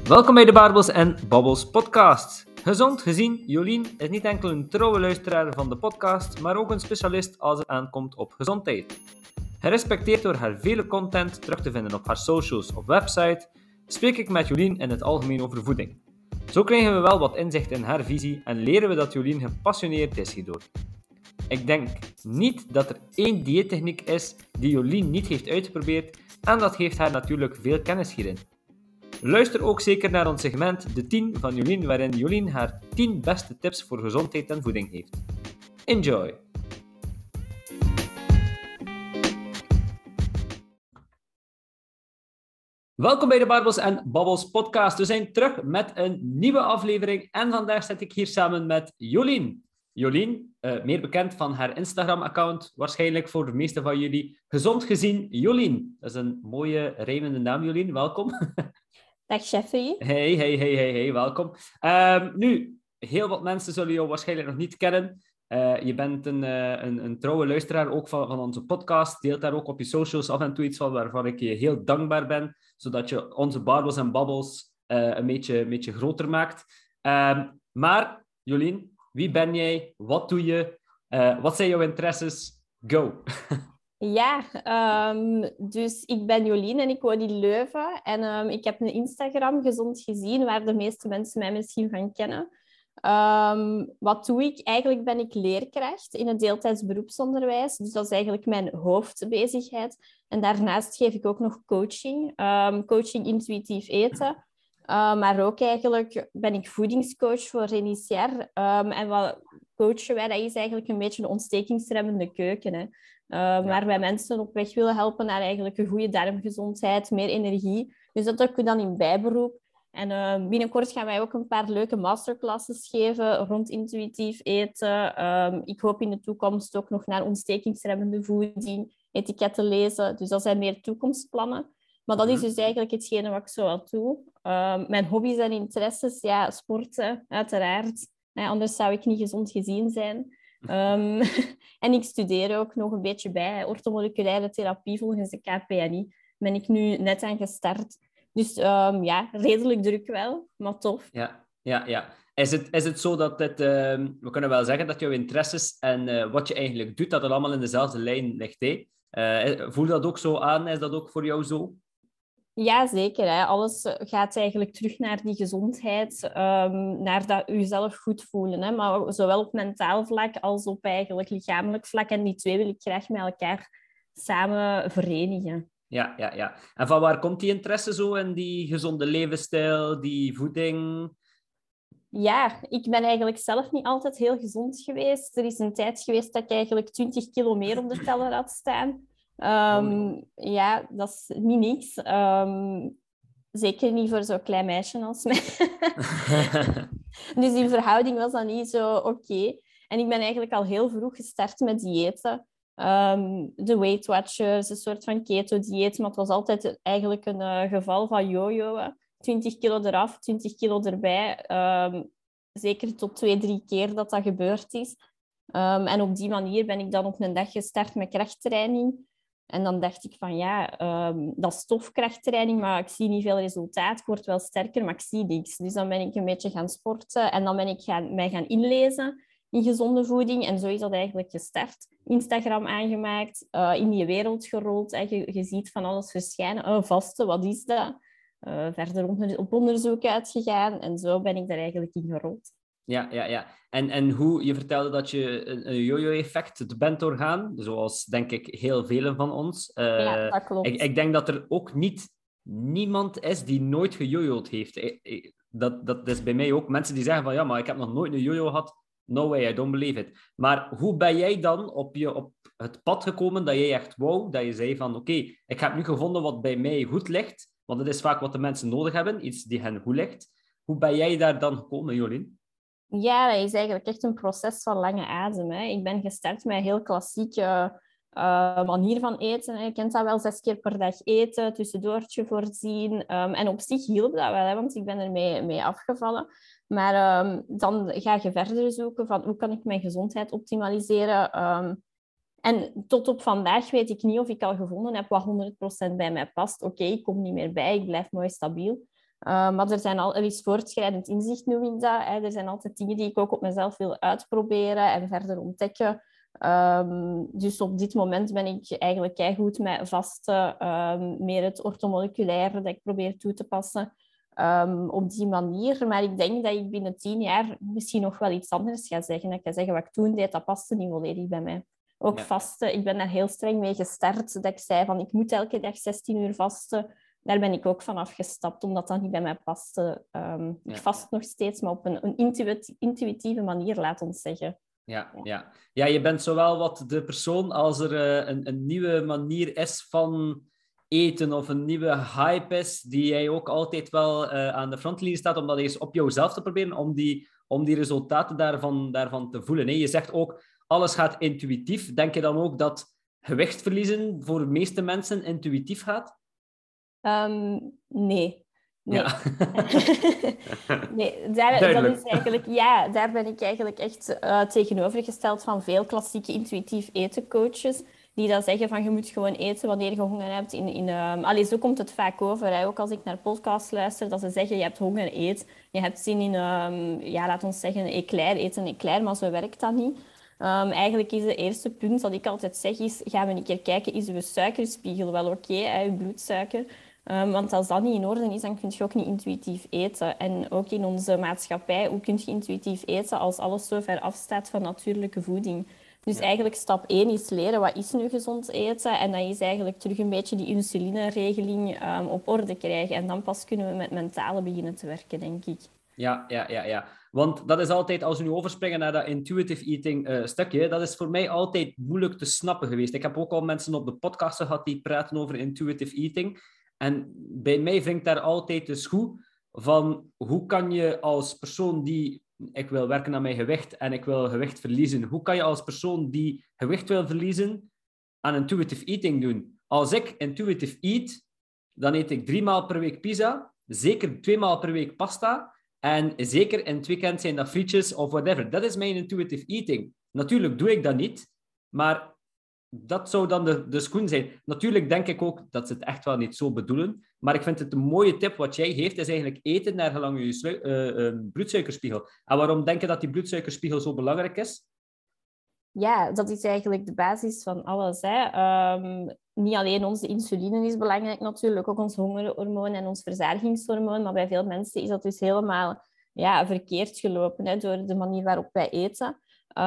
Welkom bij de Barbels en Babbels podcast. Gezond gezien, Jolien is niet enkel een trouwe luisteraar van de podcast, maar ook een specialist als het aankomt op gezondheid. Gerespecteerd door haar vele content terug te vinden op haar socials of website, spreek ik met Jolien in het algemeen over voeding. Zo krijgen we wel wat inzicht in haar visie en leren we dat Jolien gepassioneerd is hierdoor. Ik denk niet dat er één dieettechniek is die Jolien niet heeft uitgeprobeerd en dat geeft haar natuurlijk veel kennis hierin. Luister ook zeker naar ons segment De 10 van Jolien, waarin Jolien haar 10 beste tips voor gezondheid en voeding heeft. Enjoy! Welkom bij de Barbels en Babbels podcast. We zijn terug met een nieuwe aflevering en vandaag zit ik hier samen met Jolien. Jolien, meer bekend van haar Instagram-account, waarschijnlijk voor de meeste van jullie. Gezond gezien, Jolien. Dat is een mooie, rijmende naam, Jolien. Welkom. Dag Jeffrey. Hey, welkom. Nu, heel wat mensen zullen jou waarschijnlijk nog niet kennen. Je bent een trouwe luisteraar ook van onze podcast. Deelt daar ook op je socials af en toe iets van waarvan ik je heel dankbaar ben, zodat je onze Barbels en Babbels een beetje groter maakt. Maar, Jolien, wie ben jij? Wat doe je? Wat zijn jouw interesses? Go! Ja, dus ik ben Jolien en ik woon in Leuven. En ik heb een Instagram, Gezond Gezien, waar de meeste mensen mij misschien van kennen. Wat doe ik? Eigenlijk ben ik leerkracht in het deeltijds beroepsonderwijs. Dus dat is eigenlijk mijn hoofdbezigheid. En daarnaast geef ik ook nog coaching. Coaching intuïtief eten. Maar ook eigenlijk ben ik voedingscoach voor Renicière. En wat coachen wij, dat is eigenlijk een beetje een ontstekingsremmende keuken. Hè. Waar wij mensen op weg willen helpen naar eigenlijk een goede darmgezondheid, meer energie. Dus dat doe ik dan in bijberoep. En binnenkort gaan wij ook een paar leuke masterclasses geven rond intuïtief eten. Ik hoop in de toekomst ook nog naar ontstekingsremmende voeding, etiketten lezen. Dus dat zijn meer toekomstplannen. Maar dat is dus eigenlijk hetgene wat ik zo al doe. Mijn hobby's en interesses, ja, sporten, uiteraard. Anders zou ik niet gezond gezien zijn. En ik studeer ook nog een beetje bij orthomoleculaire therapie volgens de KPNI. Ben ik nu net aan gestart. Dus ja, redelijk druk wel, maar tof. Ja. Is het zo dat we kunnen wel zeggen dat jouw interesses en wat je eigenlijk doet, dat het allemaal in dezelfde lijn ligt, hè? Voel je dat ook zo aan? Is dat ook voor jou zo? Ja, zeker. Hè. Alles gaat eigenlijk terug naar die gezondheid, naar dat jezelf goed voelen. Hè. Maar zowel op mentaal vlak als op eigenlijk lichamelijk vlak. En die twee wil ik graag met elkaar samen verenigen. Ja. En van waar komt die interesse zo in die gezonde levensstijl, die voeding? Ja, ik ben eigenlijk zelf niet altijd heel gezond geweest. Er is een tijd geweest dat ik eigenlijk 20 kilo meer op de teller had staan. Ja, dat is niet niks. Zeker niet voor zo'n klein meisje als mij. Dus die verhouding was dan niet zo oké. En ik ben eigenlijk al heel vroeg gestart met diëten. De Weight Watchers, een soort van keto-dieet. Maar het was altijd eigenlijk een geval van yo-yoen. 20 kilo eraf, 20 kilo erbij. Zeker tot 2-3 keer dat gebeurd is. En op die manier ben ik dan op een dag gestart met krachttraining. En dan dacht ik van ja, dat is tof krachttraining, maar ik zie niet veel resultaat. Ik word wel sterker, maar ik zie niks. Dus dan ben ik een beetje gaan sporten en dan ben ik mij gaan inlezen in gezonde voeding. En zo is dat eigenlijk gestart. Instagram aangemaakt, in die wereld gerold. En je ziet van alles verschijnen. Vasten, wat is dat? Verder op onderzoek uitgegaan. En zo ben ik daar eigenlijk in gerold. Ja. En hoe, je vertelde dat je een yo-yo-effect bent doorgaan, zoals denk ik heel velen van ons. Ja, dat klopt. Ik denk dat er ook niemand is die nooit gejojoed heeft. Dat is bij mij ook. Mensen die zeggen van ja, maar ik heb nog nooit een jojo gehad. No way, I don't believe it. Maar hoe ben jij dan op het pad gekomen dat jij echt wou, dat je zei van oké, ik heb nu gevonden wat bij mij goed ligt, want dat is vaak wat de mensen nodig hebben, iets die hen goed ligt. Hoe ben jij daar dan gekomen, Jolien? Ja, dat is eigenlijk echt een proces van lange adem. Hè. Ik ben gestart met een heel klassieke manier van eten. Hè. Je kent dat wel, 6 keer per dag eten, tussendoortje voorzien. En op zich hielp dat wel, hè, want ik ben mee afgevallen. Maar dan ga je verder zoeken van hoe kan ik mijn gezondheid optimaliseren. En tot op vandaag weet ik niet of ik al gevonden heb wat 100% bij mij past. Oké, ik kom niet meer bij, ik blijf mooi stabiel. Maar er is voortschrijdend inzicht, noem ik dat. Hè. Er zijn altijd dingen die ik ook op mezelf wil uitproberen en verder ontdekken. Dus op dit moment ben ik eigenlijk keigoed met vasten, meer het orthomoleculaire dat ik probeer toe te passen. Op die manier. Maar ik denk dat ik binnen 10 jaar misschien nog wel iets anders ga zeggen. Dat ik ga zeggen, wat ik toen deed, dat paste niet volledig bij mij. Ook vasten, ik ben daar heel streng mee gestart. Dat ik zei van, ik moet elke dag 16 uur vasten. Daar ben ik ook van afgestapt, omdat dat niet bij mij paste. Ik vast nog steeds, maar op een intuïtieve manier, laat ons zeggen. Ja, je bent zowel wat de persoon als er een nieuwe manier is van eten of een nieuwe hype is, die jij ook altijd wel aan de frontlinie staat, om dat eens op jouzelf te proberen, om die resultaten daarvan te voelen. Hè? Je zegt ook, alles gaat intuïtief. Denk je dan ook dat gewicht verliezen voor de meeste mensen intuïtief gaat? Nee. Ja. Nee, daar ben ik eigenlijk echt tegenovergesteld van veel klassieke intuïtief eten coaches, die dan zeggen van je moet gewoon eten wanneer je honger hebt. Zo komt het vaak over. Hè. Ook als ik naar podcasts luister, dat ze zeggen je hebt honger, eet. Je hebt zin in, laat ons zeggen, een eclair, eet een eclair, maar zo werkt dat niet. Eigenlijk is het eerste punt dat ik altijd zeg is, gaan we een keer kijken, is uw suikerspiegel wel oké, uw bloedsuiker? Want als dat niet in orde is, dan kun je ook niet intuïtief eten. En ook in onze maatschappij, hoe kun je intuïtief eten als alles zo ver afstaat van natuurlijke voeding? Dus eigenlijk stap 1 is leren, wat is nu gezond eten? En dat is eigenlijk terug een beetje die insulineregeling op orde krijgen. En dan pas kunnen we met mentale beginnen te werken, denk ik. Ja. Want dat is altijd, als we nu overspringen naar dat intuitive eating stukje, dat is voor mij altijd moeilijk te snappen geweest. Ik heb ook al mensen op de podcast gehad die praten over intuitive eating. En bij mij wringt daar altijd de schoen van hoe kan je als persoon die... Ik wil werken aan mijn gewicht en ik wil gewicht verliezen. Hoe kan je als persoon die gewicht wil verliezen aan intuitive eating doen? Als ik intuitive eat, dan eet ik 3 maal per week pizza, zeker 2 maal per week pasta en zeker in het weekend zijn dat frietjes of whatever. Dat is mijn intuitive eating. Natuurlijk doe ik dat niet, maar dat zou dan de schoen zijn. Natuurlijk denk ik ook dat ze het echt wel niet zo bedoelen. Maar ik vind het een mooie tip wat jij geeft, is eigenlijk eten naar gelang je bloedsuikerspiegel. En waarom denk je dat die bloedsuikerspiegel zo belangrijk is? Ja, dat is eigenlijk de basis van alles. Hè. Niet alleen onze insuline is belangrijk natuurlijk, ook ons hongerhormoon en ons verzagingshormoon. Maar bij veel mensen is dat dus helemaal verkeerd gelopen, hè, door de manier waarop wij eten.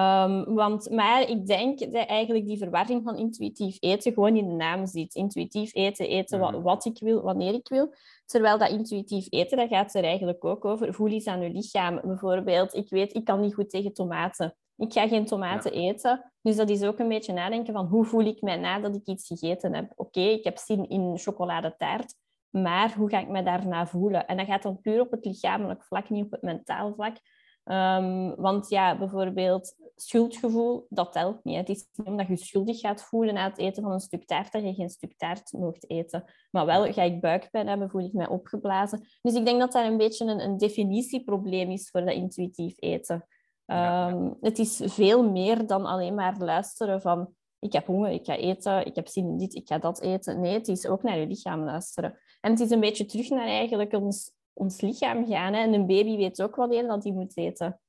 Maar ik denk dat eigenlijk die verwarring van intuïtief eten gewoon in de naam zit. Intuïtief eten wat ik wil, wanneer ik wil. Terwijl dat intuïtief eten, dat gaat er eigenlijk ook over. Voel iets aan je lichaam. Bijvoorbeeld, ik weet, ik kan niet goed tegen tomaten. Ik ga geen tomaten eten. Dus dat is ook een beetje nadenken van hoe voel ik mij nadat ik iets gegeten heb. Oké, ik heb zin in chocoladetaart. Maar hoe ga ik me daarna voelen? En dat gaat dan puur op het lichamelijk vlak, niet op het mentaal vlak. Want bijvoorbeeld schuldgevoel, dat telt niet. Het is niet omdat je schuldig gaat voelen na het eten van een stuk taart dat je geen stuk taart mocht eten. Maar wel, ga ik buikpijn hebben, voel ik mij opgeblazen. Dus ik denk dat dat een beetje een definitieprobleem is voor dat intuïtief eten. Het is veel meer dan alleen maar luisteren van ik heb honger, ik ga eten, ik heb zin in dit, ik ga dat eten. Nee, het is ook naar je lichaam luisteren. En het is een beetje terug naar eigenlijk ons lichaam gaan. Hè. En een baby weet ook wanneer dat hij moet eten.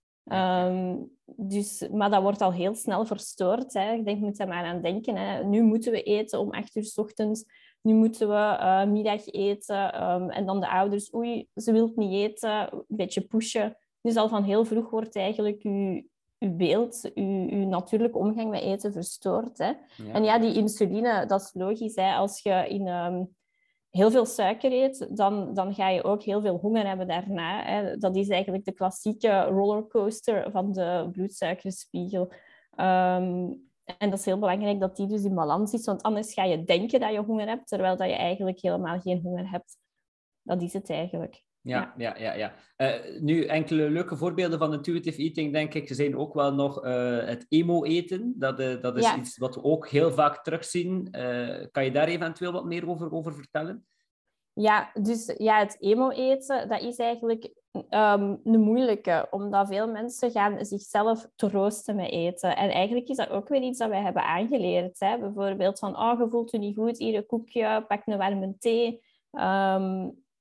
Maar dat wordt al heel snel verstoord. Hè. Ik denk, je moet daar maar aan denken. Hè. Nu moeten we eten om 8 uur 's ochtends. Nu moeten we middag eten. En dan de ouders, oei, ze wil niet eten. Een beetje pushen. Dus al van heel vroeg wordt eigenlijk uw beeld, uw natuurlijke omgang met eten verstoord. Hè. En die insuline, dat is logisch. Hè. Als je in heel veel suiker eet, dan ga je ook heel veel honger hebben daarna. Hè. Dat is eigenlijk de klassieke rollercoaster van de bloedsuikerspiegel. En dat is heel belangrijk dat die dus in balans is, want anders ga je denken dat je honger hebt, terwijl dat je eigenlijk helemaal geen honger hebt. Dat is het eigenlijk. Ja. Nu, enkele leuke voorbeelden van intuitive eating, denk ik, zijn ook wel nog het emo-eten. Dat is iets wat we ook heel vaak terugzien. Kan je daar eventueel wat meer over vertellen? Ja, dus het emo-eten, dat is eigenlijk een moeilijke, omdat veel mensen gaan zichzelf troosten met eten. En eigenlijk is dat ook weer iets dat wij hebben aangeleerd. Hè? Bijvoorbeeld van, je voelt je niet goed, hier een koekje, pak een warme thee.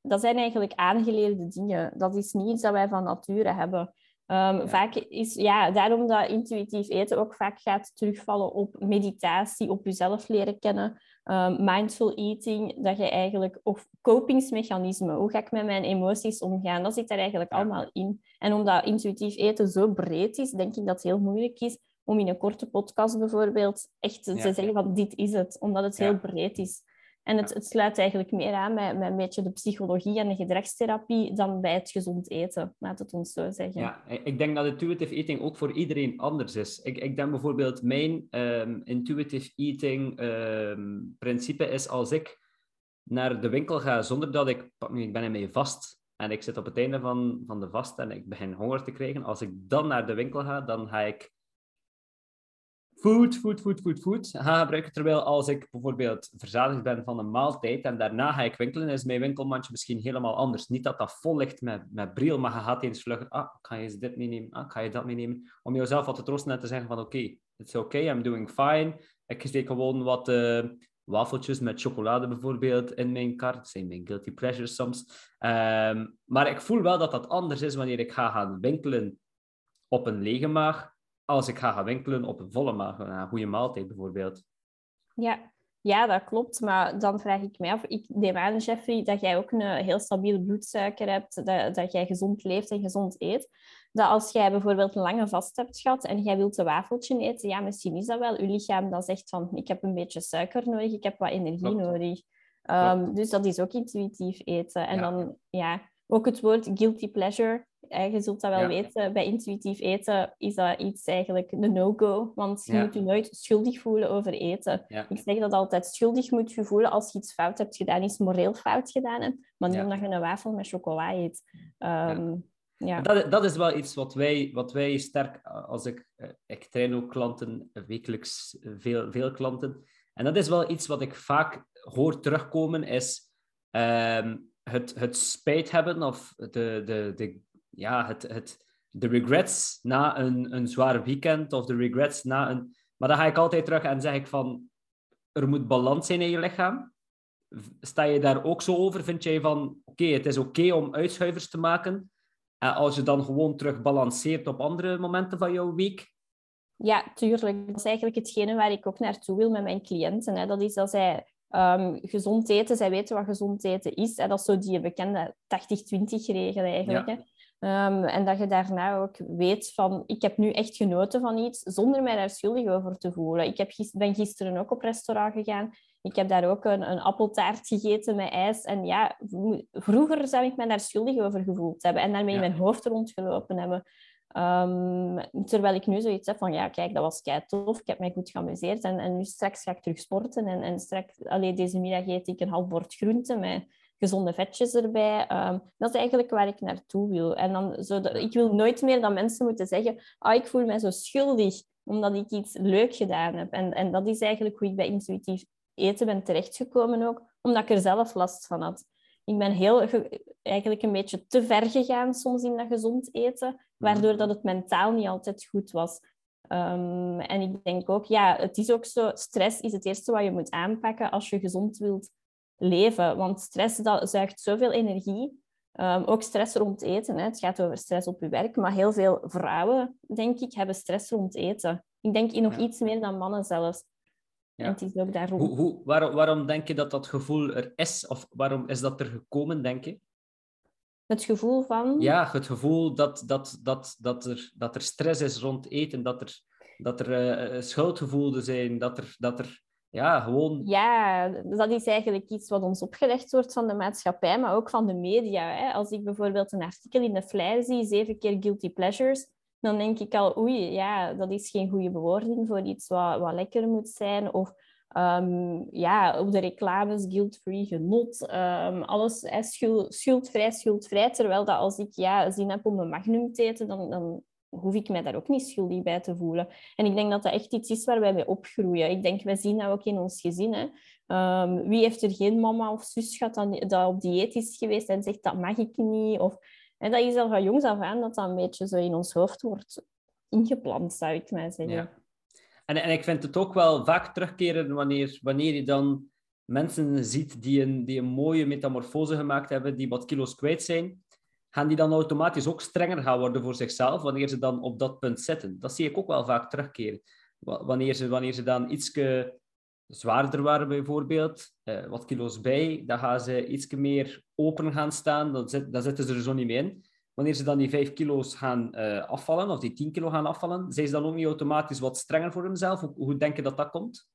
dat zijn eigenlijk aangeleerde dingen. Dat is niet iets dat wij van nature hebben. Vaak is, daarom dat intuïtief eten ook vaak gaat terugvallen op meditatie, op jezelf leren kennen, mindful eating, dat je eigenlijk, of kopingsmechanismen, hoe ga ik met mijn emoties omgaan, dat zit daar eigenlijk allemaal in. En omdat intuïtief eten zo breed is, denk ik dat het heel moeilijk is om in een korte podcast bijvoorbeeld echt te zeggen van dit is het, omdat het heel breed is. En het sluit eigenlijk meer aan met een beetje de psychologie en de gedragstherapie dan bij het gezond eten, laat het ons zo zeggen. Ja, ik denk dat intuitive eating ook voor iedereen anders is. Ik denk bijvoorbeeld, mijn intuitive eating principe is als ik naar de winkel ga zonder dat ik ben ermee vast en ik zit op het einde van de vast en ik begin honger te krijgen. Als ik dan naar de winkel ga, dan ga ik food gaan gebruiken. Terwijl als ik bijvoorbeeld verzadigd ben van een maaltijd en daarna ga ik winkelen, is mijn winkelmandje misschien helemaal anders. Niet dat dat vol ligt met bril, maar je gaat eens vluggen. Ga je eens dit meenemen? Ga je dat meenemen? Om jezelf wat te troosten en te zeggen van oké, it's okay, I'm doing fine. Ik steek gewoon wat wafeltjes met chocolade bijvoorbeeld in mijn kar. Dat zijn mijn guilty pleasures soms. Maar ik voel wel dat dat anders is wanneer ik ga gaan winkelen op een lege maag, als ik ga gaan winkelen op een volle maag, een goede maaltijd bijvoorbeeld. Ja, dat klopt. Maar dan vraag ik mij af, ik neem aan, Jeffrey, dat jij ook een heel stabiele bloedsuiker hebt, dat jij gezond leeft en gezond eet. Dat als jij bijvoorbeeld een lange vast hebt gehad en jij wilt een wafeltje eten, ja, misschien is dat wel. Je lichaam dat zegt van, ik heb een beetje suiker nodig, ik heb wat energie nodig. Dus dat is ook intuïtief eten. En dan, ook het woord guilty pleasure. Je zult dat wel weten, bij intuïtief eten is dat iets eigenlijk een no-go. Want je moet je nooit schuldig voelen over eten. Ik zeg dat altijd, schuldig moet je voelen als je iets fout hebt gedaan, iets moreel fout gedaan hebt, maar niet omdat je een wafel met chocola eet. Dat is wel iets wat wij sterk, als ik train ook klanten, wekelijks veel klanten, en dat is wel iets wat ik vaak hoor terugkomen, is het spijt hebben of de regrets na een zwaar weekend of de regrets na een... Maar dan ga ik altijd terug en zeg ik van, er moet balans zijn in je lichaam. Sta je daar ook zo over? Vind jij van, het is oké om uitschuivers te maken als je dan gewoon terug balanceert op andere momenten van jouw week? Ja, tuurlijk. Dat is eigenlijk hetgene waar ik ook naartoe wil met mijn cliënten. Hè. Dat is dat zij gezond eten, zij weten wat gezond eten is. En dat is zo die bekende 80-20-regel eigenlijk. Hè. En dat je daarna ook weet van, ik heb nu echt genoten van iets, zonder mij daar schuldig over te voelen. Ik ben gisteren ook op restaurant gegaan. Ik heb daar ook een appeltaart gegeten met ijs. En ja, vroeger zou ik mij daar schuldig over gevoeld hebben en daarmee in mijn hoofd rondgelopen hebben. Terwijl ik nu zoiets heb van, ja, kijk, dat was kei tof, ik heb mij goed geamuseerd en nu straks ga ik terug sporten en straks, deze middag eet ik een half bord groente met gezonde vetjes erbij. Dat is eigenlijk waar ik naartoe wil. En dan ik wil nooit meer dat mensen moeten zeggen, ik voel mij zo schuldig omdat ik iets leuk gedaan heb. En dat is eigenlijk hoe ik bij intuïtief eten ben terechtgekomen ook, omdat ik er zelf last van had. Ik ben eigenlijk een beetje te ver gegaan soms in dat gezond eten, waardoor dat het mentaal niet altijd goed was. En ik denk ook, het is ook zo, stress is het eerste wat je moet aanpakken als je gezond wilt leven. Want stress, dat zuigt zoveel energie. Ook stress rond eten. Hè. Het gaat over stress op je werk. Maar heel veel vrouwen, denk ik, hebben stress rond eten. Ik denk nog iets meer dan mannen zelfs. Ja. En het is ook daarom. Waarom denk je dat dat gevoel er is? Of waarom is dat er gekomen, denk je? Het gevoel van... Ja, het gevoel dat er stress is rond eten, dat er schuldgevoelens zijn, dat er gewoon... Ja, dat is eigenlijk iets wat ons opgelegd wordt van de maatschappij, maar ook van de media. Hè. Als ik bijvoorbeeld een artikel in de Flyer zie, 7 keer guilty pleasures, dan denk ik al, dat is geen goede bewoording voor iets wat lekker moet zijn. Of op de reclames, guilt-free genot, alles schuldvrij. Terwijl dat als ik zin heb om een Magnum te eten, dan hoef ik mij daar ook niet schuldig bij te voelen. En ik denk dat dat echt iets is waar wij mee opgroeien. Ik denk, wij zien dat ook in ons gezin. Hè. Wie heeft er geen mama of zus gehad dat op dieet is geweest en zegt, dat mag ik niet? En dat is al van jongs af aan dat een beetje zo in ons hoofd wordt ingeplant, zou ik maar zeggen. Ja. En ik vind het ook wel vaak terugkeren wanneer je dan mensen ziet die een mooie metamorfose gemaakt hebben, die wat kilo's kwijt zijn, gaan die dan automatisch ook strenger gaan worden voor zichzelf wanneer ze dan op dat punt zitten. Dat zie ik ook wel vaak terugkeren. Wanneer ze dan iets zwaarder waren bijvoorbeeld, wat kilo's bij, dan gaan ze iets meer open gaan staan, dan zitten ze er zo niet meer in. Wanneer ze dan die 5 kilo's gaan afvallen, of die 10 kilo gaan afvallen, zijn ze dan ook niet automatisch wat strenger voor hunzelf? Hoe denk je dat dat komt?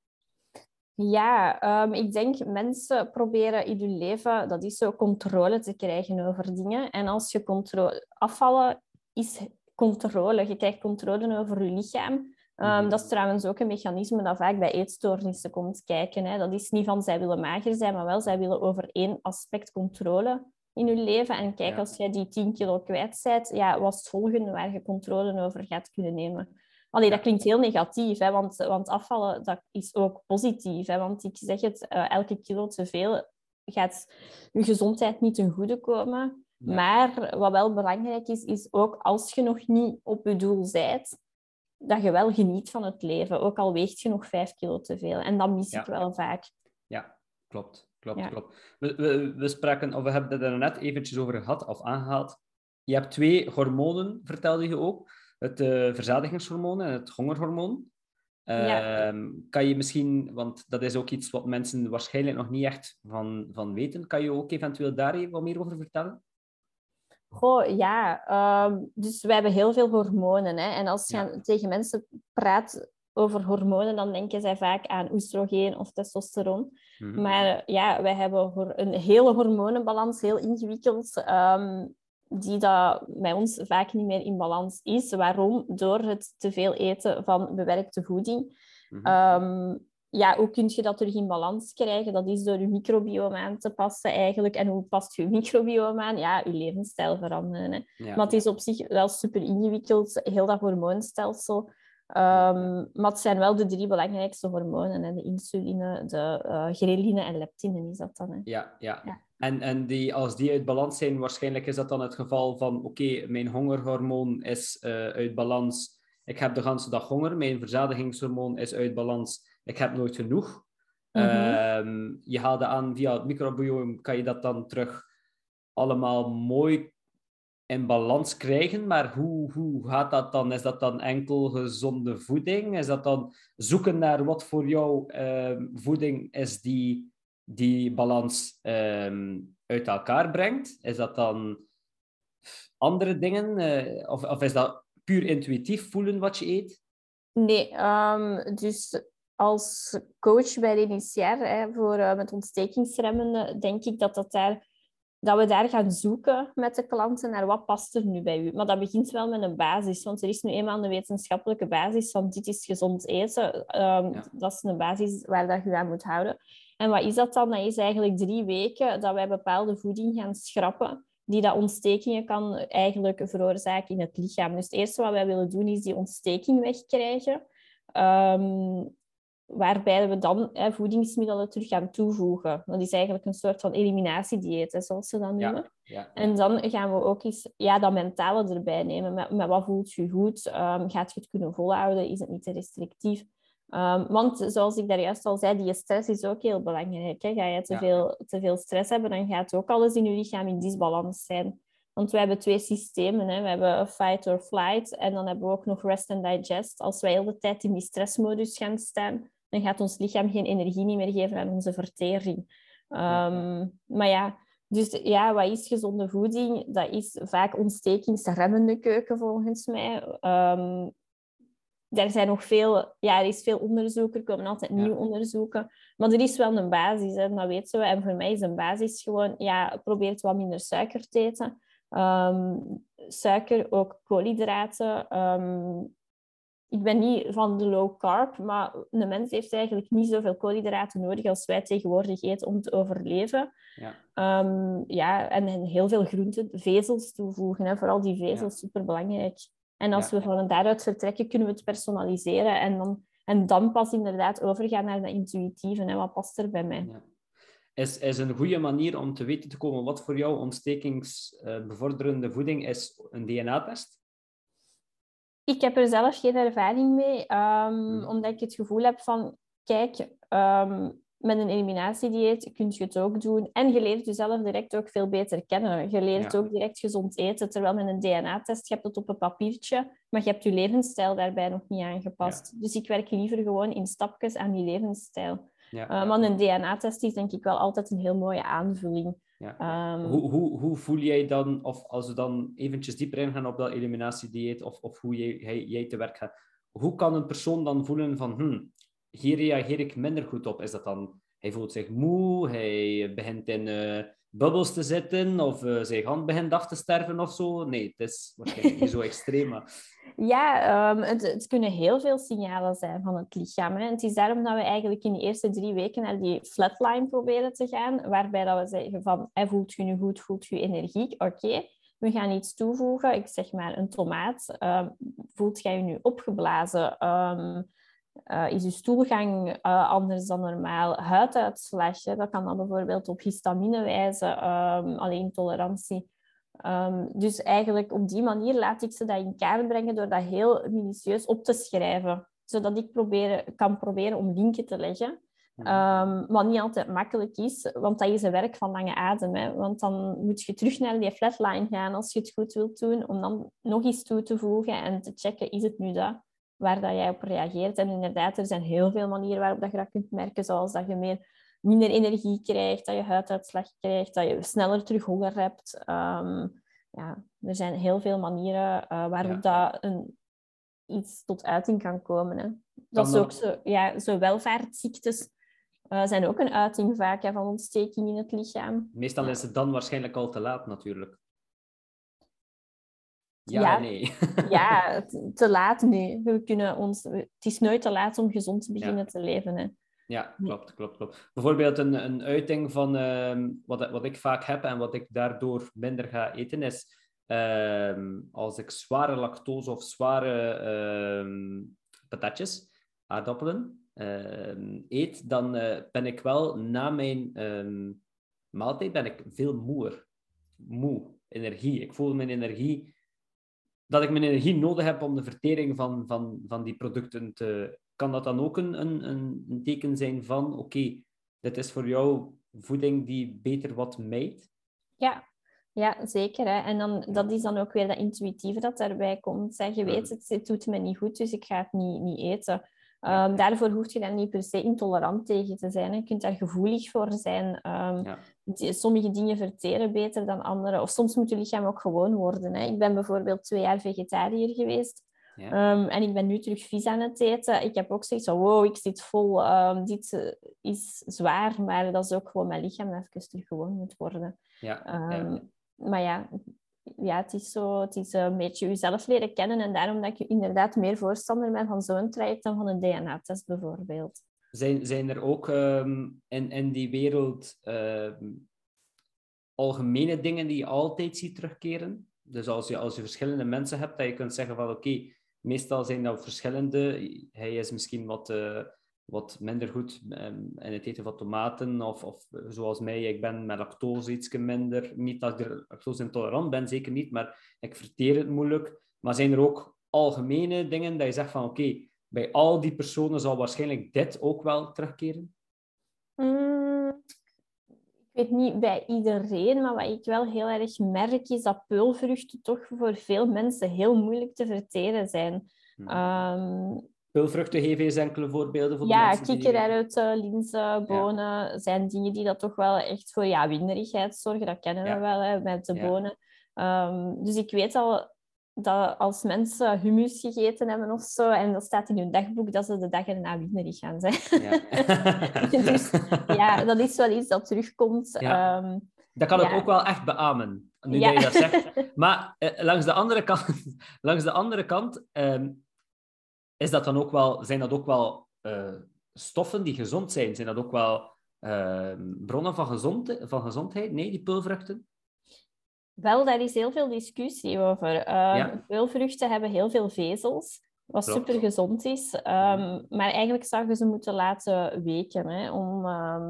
Ja, ik denk mensen proberen in hun leven, dat is zo, controle te krijgen over dingen. En als je afvallen is controle. Je krijgt controle over je lichaam. Dat is trouwens ook een mechanisme dat vaak bij eetstoornissen komt kijken. Hè. Dat is niet van zij willen mager zijn, maar wel zij willen over één aspect controle in hun leven. En kijk, als jij die 10 kilo kwijt bent, ja, wat is het volgende waar je controle over gaat kunnen nemen? Allee, dat klinkt heel negatief, hè, want afvallen dat is ook positief. Hè, want ik zeg het, elke kilo te veel gaat je gezondheid niet ten goede komen. Ja. Maar wat wel belangrijk is ook als je nog niet op je doel bent, dat je wel geniet van het leven. Ook al weegt je nog 5 kilo te veel. En dat mis ik wel vaak. Ja, klopt. We spraken, of we hebben het er net eventjes over gehad of aangehaald. Je hebt 2 hormonen, vertelde je ook. Het verzadigingshormoon en het hongerhormoon. Kan je misschien, want dat is ook iets wat mensen waarschijnlijk nog niet echt van weten, kan je ook eventueel daar even wat meer over vertellen? Goh, ja. Dus wij hebben heel veel hormonen. Hè? En als je tegen mensen praat over hormonen, dan denken zij vaak aan oestrogeen of testosteron. Mm-hmm. Maar ja, wij hebben een hele hormonenbalans, heel ingewikkeld, die dat bij ons vaak niet meer in balans is. Waarom? Door het te veel eten van bewerkte voeding. Mm-hmm. Ja, hoe kun je dat terug in balans krijgen? Dat is door je microbioom aan te passen eigenlijk. En hoe past je microbioom aan? Ja, je levensstijl veranderen. Hè. Ja. Maar het is op zich wel super ingewikkeld, heel dat hormoonstelsel. Maar het zijn wel de 3 belangrijkste hormonen. Hè. De insuline, de ghreline en leptine is dat dan. Hè. Ja. En als die uit balans zijn, waarschijnlijk is dat dan het geval van oké, mijn hongerhormoon is uit balans. Ik heb de hele dag honger. Mijn verzadigingshormoon is uit balans. Ik heb nooit genoeg. Mm-hmm. Je haalde aan, via het microbioom kan je dat dan terug allemaal mooi in balans krijgen. Maar hoe gaat dat dan? Is dat dan enkel gezonde voeding? Is dat dan zoeken naar wat voor jou voeding is die balans uit elkaar brengt? Is dat dan andere dingen? Of is dat puur intuïtief voelen wat je eet? Nee, dus als coach bij Renicière voor met ontstekingsremmende, denk ik dat we daar gaan zoeken met de klanten naar wat past er nu bij u. Maar dat begint wel met een basis, want er is nu eenmaal een wetenschappelijke basis van dit is gezond eten. Dat is een basis waar dat je aan moet houden. En wat is dat dan? Dat is eigenlijk 3 weken dat wij bepaalde voeding gaan schrappen die dat ontstekingen kan eigenlijk veroorzaken in het lichaam. Dus het eerste wat wij willen doen is die ontsteking wegkrijgen. Waarbij we dan voedingsmiddelen terug gaan toevoegen. Dat is eigenlijk een soort van eliminatiedieet, zoals ze dat noemen. Ja. En dan gaan we ook eens dat mentale erbij nemen. Met wat voelt je goed? Gaat je het kunnen volhouden? Is het niet te restrictief? Want zoals ik daar juist al zei, die stress is ook heel belangrijk. Hè? Ga je te veel stress hebben, dan gaat ook alles in je lichaam in disbalans zijn. Want we hebben 2 systemen. Hè? We hebben fight or flight en dan hebben we ook nog rest and digest. Als wij heel de tijd in die stressmodus gaan staan, dan gaat ons lichaam geen energie meer geven aan onze vertering. Maar ja, dus ja, wat is gezonde voeding? Dat is vaak ontstekingsremmende keuken volgens mij. Er zijn nog er is veel onderzoek, er komen altijd nieuwe onderzoeken. Maar er is wel een basis, hè, dat weten we. En voor mij is een basis gewoon, probeer wat minder suiker te eten. Suiker, ook koolhydraten. Ik ben niet van de low carb, maar een mens heeft eigenlijk niet zoveel koolhydraten nodig als wij tegenwoordig eten om te overleven. En heel veel groenten, vezels toevoegen. Hè. Vooral die vezels, superbelangrijk. En als we van daaruit vertrekken, kunnen we het personaliseren en dan pas inderdaad overgaan naar dat intuïtieve. Hè. Wat past er bij mij? Ja. Is een goede manier om te weten te komen wat voor jou ontstekingsbevorderende voeding is, een DNA-test? Ik heb er zelf geen ervaring mee, omdat ik het gevoel heb van, kijk, met een eliminatiedieet kun je het ook doen. En je leert jezelf direct ook veel beter kennen. Je leert ook direct gezond eten. Terwijl met een DNA-test, je hebt het op een papiertje, maar je hebt je levensstijl daarbij nog niet aangepast. Ja. Dus ik werk liever gewoon in stapjes aan die levensstijl. Ja. Want een DNA-test is denk ik wel altijd een heel mooie aanvulling. Ja. Hoe voel jij dan, of als we dan eventjes dieper ingaan op dat eliminatiedieet, of hoe jij te werk gaat, hoe kan een persoon dan voelen van, hier reageer ik minder goed op? Is dat dan, hij voelt zich moe, hij begint in bubbels te zitten, of zijn hand begint af te sterven of zo? Nee, het is waarschijnlijk niet zo extreem, maar... Ja, het kunnen heel veel signalen zijn van het lichaam. Hè. Het is daarom dat we eigenlijk in de eerste 3 weken naar die flatline proberen te gaan, waarbij dat we zeggen van, voelt je nu goed, voelt je energiek? Oké, we gaan iets toevoegen. Ik zeg maar een tomaat. Voelt jij je nu opgeblazen? Is je stoelgang anders dan normaal? Huiduitslag, dat kan dan bijvoorbeeld op histamine wijzen, alleen intolerantie. Dus eigenlijk op die manier laat ik ze dat in kaart brengen door dat heel minutieus op te schrijven. Zodat ik kan proberen om linken te leggen. Wat niet altijd makkelijk is, want dat is een werk van lange adem. Hè? Want dan moet je terug naar die flatline gaan als je het goed wilt doen, om dan nog eens toe te voegen en te checken, is het nu dat waar dat jij op reageert? En inderdaad, er zijn heel veel manieren waarop dat je dat kunt merken, zoals dat je minder energie krijgt, dat je huiduitslag krijgt, dat je sneller terug honger hebt. Er zijn heel veel manieren waarop dat iets tot uiting kan komen. Hè. Dat is ook zo welvaartsziektes zijn ook een uiting vaak van ontsteking in het lichaam. Meestal is het dan waarschijnlijk al te laat natuurlijk. Ja, nee. Ja, te laat, nee. Het is nooit te laat om gezond te beginnen te leven. Hè. Ja, klopt. Bijvoorbeeld een uiting van wat ik vaak heb en wat ik daardoor minder ga eten is als ik zware lactose of zware patatjes, aardappelen eet, dan ben ik wel na mijn maaltijd ben ik veel moe, energie. Ik voel dat ik mijn energie nodig heb om de vertering van die producten te... Kan dat dan ook een teken zijn van, oké, dit is voor jou voeding die beter wat mijt? Ja, zeker. Hè. En dat is dan ook weer dat intuïtieve dat daarbij komt. Zeg, je weet, het doet me niet goed, dus ik ga het niet eten. Daarvoor hoef je daar niet per se intolerant tegen te zijn. Hè. Je kunt daar gevoelig voor zijn. Sommige dingen verteren beter dan andere. Of soms moet je lichaam ook gewoon worden. Hè. Ik ben bijvoorbeeld 2 jaar vegetariër geweest. En ik ben nu terug vis aan het eten. Ik heb ook zoiets van, wow, ik zit vol. Dit is zwaar, maar dat is ook gewoon mijn lichaam even terug gewoon moet worden. Maar ja, het is zo, het is een beetje jezelf leren kennen. En daarom dat ik inderdaad meer voorstander ben van zo'n traject dan van een DNA-test bijvoorbeeld. Zijn er ook in die wereld algemene dingen die je altijd ziet terugkeren? Dus als je verschillende mensen hebt, dat je kunt zeggen van oké, meestal zijn dat verschillende. Hij is misschien wat minder goed in het eten van tomaten. Of zoals mij, ik ben met lactose iets minder. Niet dat ik lactose intolerant ben, zeker niet. Maar ik verteer het moeilijk. Maar zijn er ook algemene dingen dat je zegt van oké, bij al die personen zal waarschijnlijk dit ook wel terugkeren? Ik weet niet bij iedereen, maar wat ik wel heel erg merk is dat peulvruchten toch voor veel mensen heel moeilijk te verteren zijn. Peulvruchten, geef eens enkele voorbeelden voor de mensen die... kikkererwten, linzen, bonen zijn dingen die dat toch wel echt voor winderigheid zorgen. Dat kennen we wel hè, met de bonen. Dus ik weet al dat als mensen hummus gegeten hebben of zo, en dat staat in hun dagboek, dat ze de dag erna winderig gaan zijn. Dus dat is wel iets dat terugkomt. Dat kan ik ook wel echt beamen, nu dat je dat zegt. Maar langs de andere kant is dat dan ook wel, zijn dat ook wel stoffen die gezond zijn? Zijn dat ook wel bronnen van gezondheid? Nee, die peulvruchten? Wel, daar is heel veel discussie over. Peulvruchten hebben heel veel vezels, wat super gezond is. Maar eigenlijk zou je ze moeten laten weken, hè, om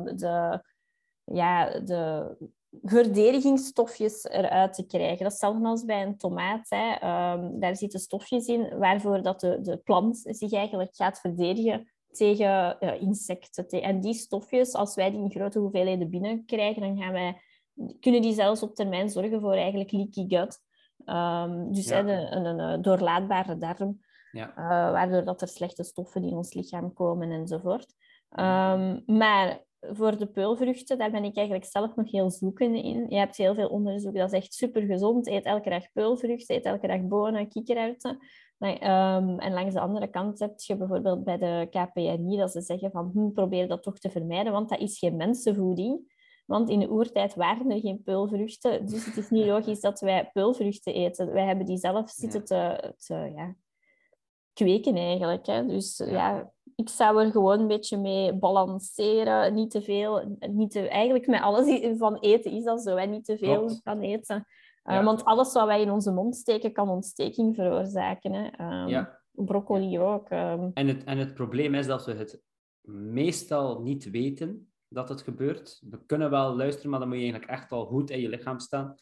de verdedigingsstofjes eruit te krijgen. Dat is hetzelfde als bij een tomaat. Hè. Daar zitten stofjes in waarvoor dat de plant zich eigenlijk gaat verdedigen tegen insecten. En die stofjes, als wij die in grote hoeveelheden binnenkrijgen, dan kunnen die zelfs op termijn zorgen voor eigenlijk leaky gut. Dus een doorlaatbare darm, waardoor dat er slechte stoffen in ons lichaam komen enzovoort. Maar voor de peulvruchten, daar ben ik eigenlijk zelf nog heel zoekende in. Je hebt heel veel onderzoek, dat is echt super gezond. Eet elke dag peulvruchten, eet elke dag bonen, kikkererwten. En langs de andere kant heb je bijvoorbeeld bij de KPNI dat ze zeggen van probeer dat toch te vermijden, want dat is geen mensenvoeding. Want in de oertijd waren er geen peulvruchten, dus het is niet logisch dat wij peulvruchten eten. Wij hebben die zelf zitten te kweken eigenlijk. Hè. Dus ik zou er gewoon een beetje mee balanceren. Niet te veel. Eigenlijk met alles van eten is dat zo. Hè. Niet te veel van eten. Want alles wat wij in onze mond steken, kan ontsteking veroorzaken. Hè. Broccoli ook. En het probleem is dat we het meestal niet weten dat het gebeurt. We kunnen wel luisteren, maar dan moet je eigenlijk echt al goed in je lichaam staan.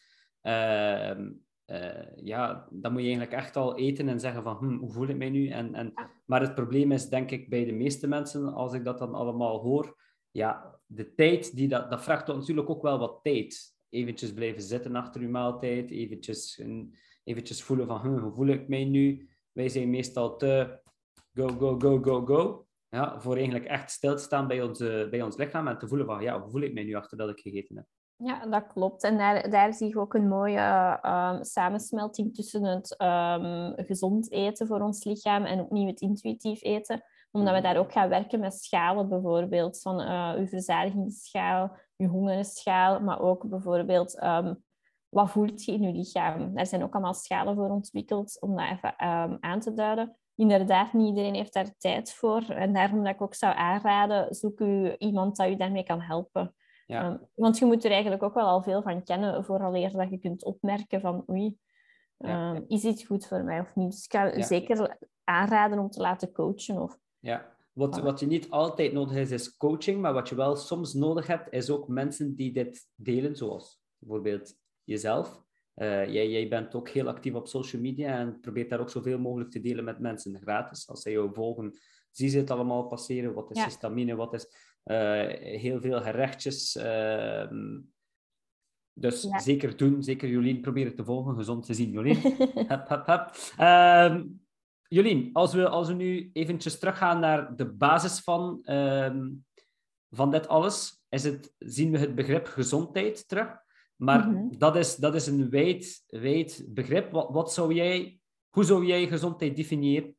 Dan moet je eigenlijk echt al eten en zeggen van, hoe voel ik mij nu? Maar het probleem is, denk ik, bij de meeste mensen, als ik dat dan allemaal hoor, de tijd, dat vraagt natuurlijk ook wel wat tijd. Eventjes blijven zitten achter je maaltijd, eventjes voelen van, hoe voel ik mij nu? Wij zijn meestal te go. Ja, voor eigenlijk echt stil te staan bij ons lichaam en te voelen van, hoe voel ik mij nu achter dat ik gegeten heb? Ja, dat klopt. En daar zie je ook een mooie samensmelting tussen het gezond eten voor ons lichaam en opnieuw het intuïtief eten. Omdat we daar ook gaan werken met schalen bijvoorbeeld. Van uw verzadigingsschaal, uw hongerschaal, maar ook bijvoorbeeld wat voelt je in je lichaam. Daar zijn ook allemaal schalen voor ontwikkeld om dat even aan te duiden. Inderdaad, niet iedereen heeft daar tijd voor. En daarom dat ik ook zou aanraden, zoek u iemand dat u daarmee kan helpen. Ja. Want je moet er eigenlijk ook wel al veel van kennen vooraleer dat je kunt opmerken van is dit goed voor mij of niet? Dus ik ga zeker aanraden om te laten coachen. Wat je niet altijd nodig is coaching, maar wat je wel soms nodig hebt, is ook mensen die dit delen, zoals bijvoorbeeld jezelf. Jij bent ook heel actief op social media en probeert daar ook zoveel mogelijk te delen met mensen gratis. Als zij jou volgen, zie ze het allemaal passeren. Wat is histamine, wat is... heel veel gerechtjes. Dus zeker doen. Zeker Jolien, probeer het te volgen. Gezond te zien, Jolien. Hup. Jolien, als we nu eventjes teruggaan naar de basis van dit alles, zien we het begrip gezondheid terug. Maar dat is een wijd begrip. Hoe zou jij gezondheid definiëren?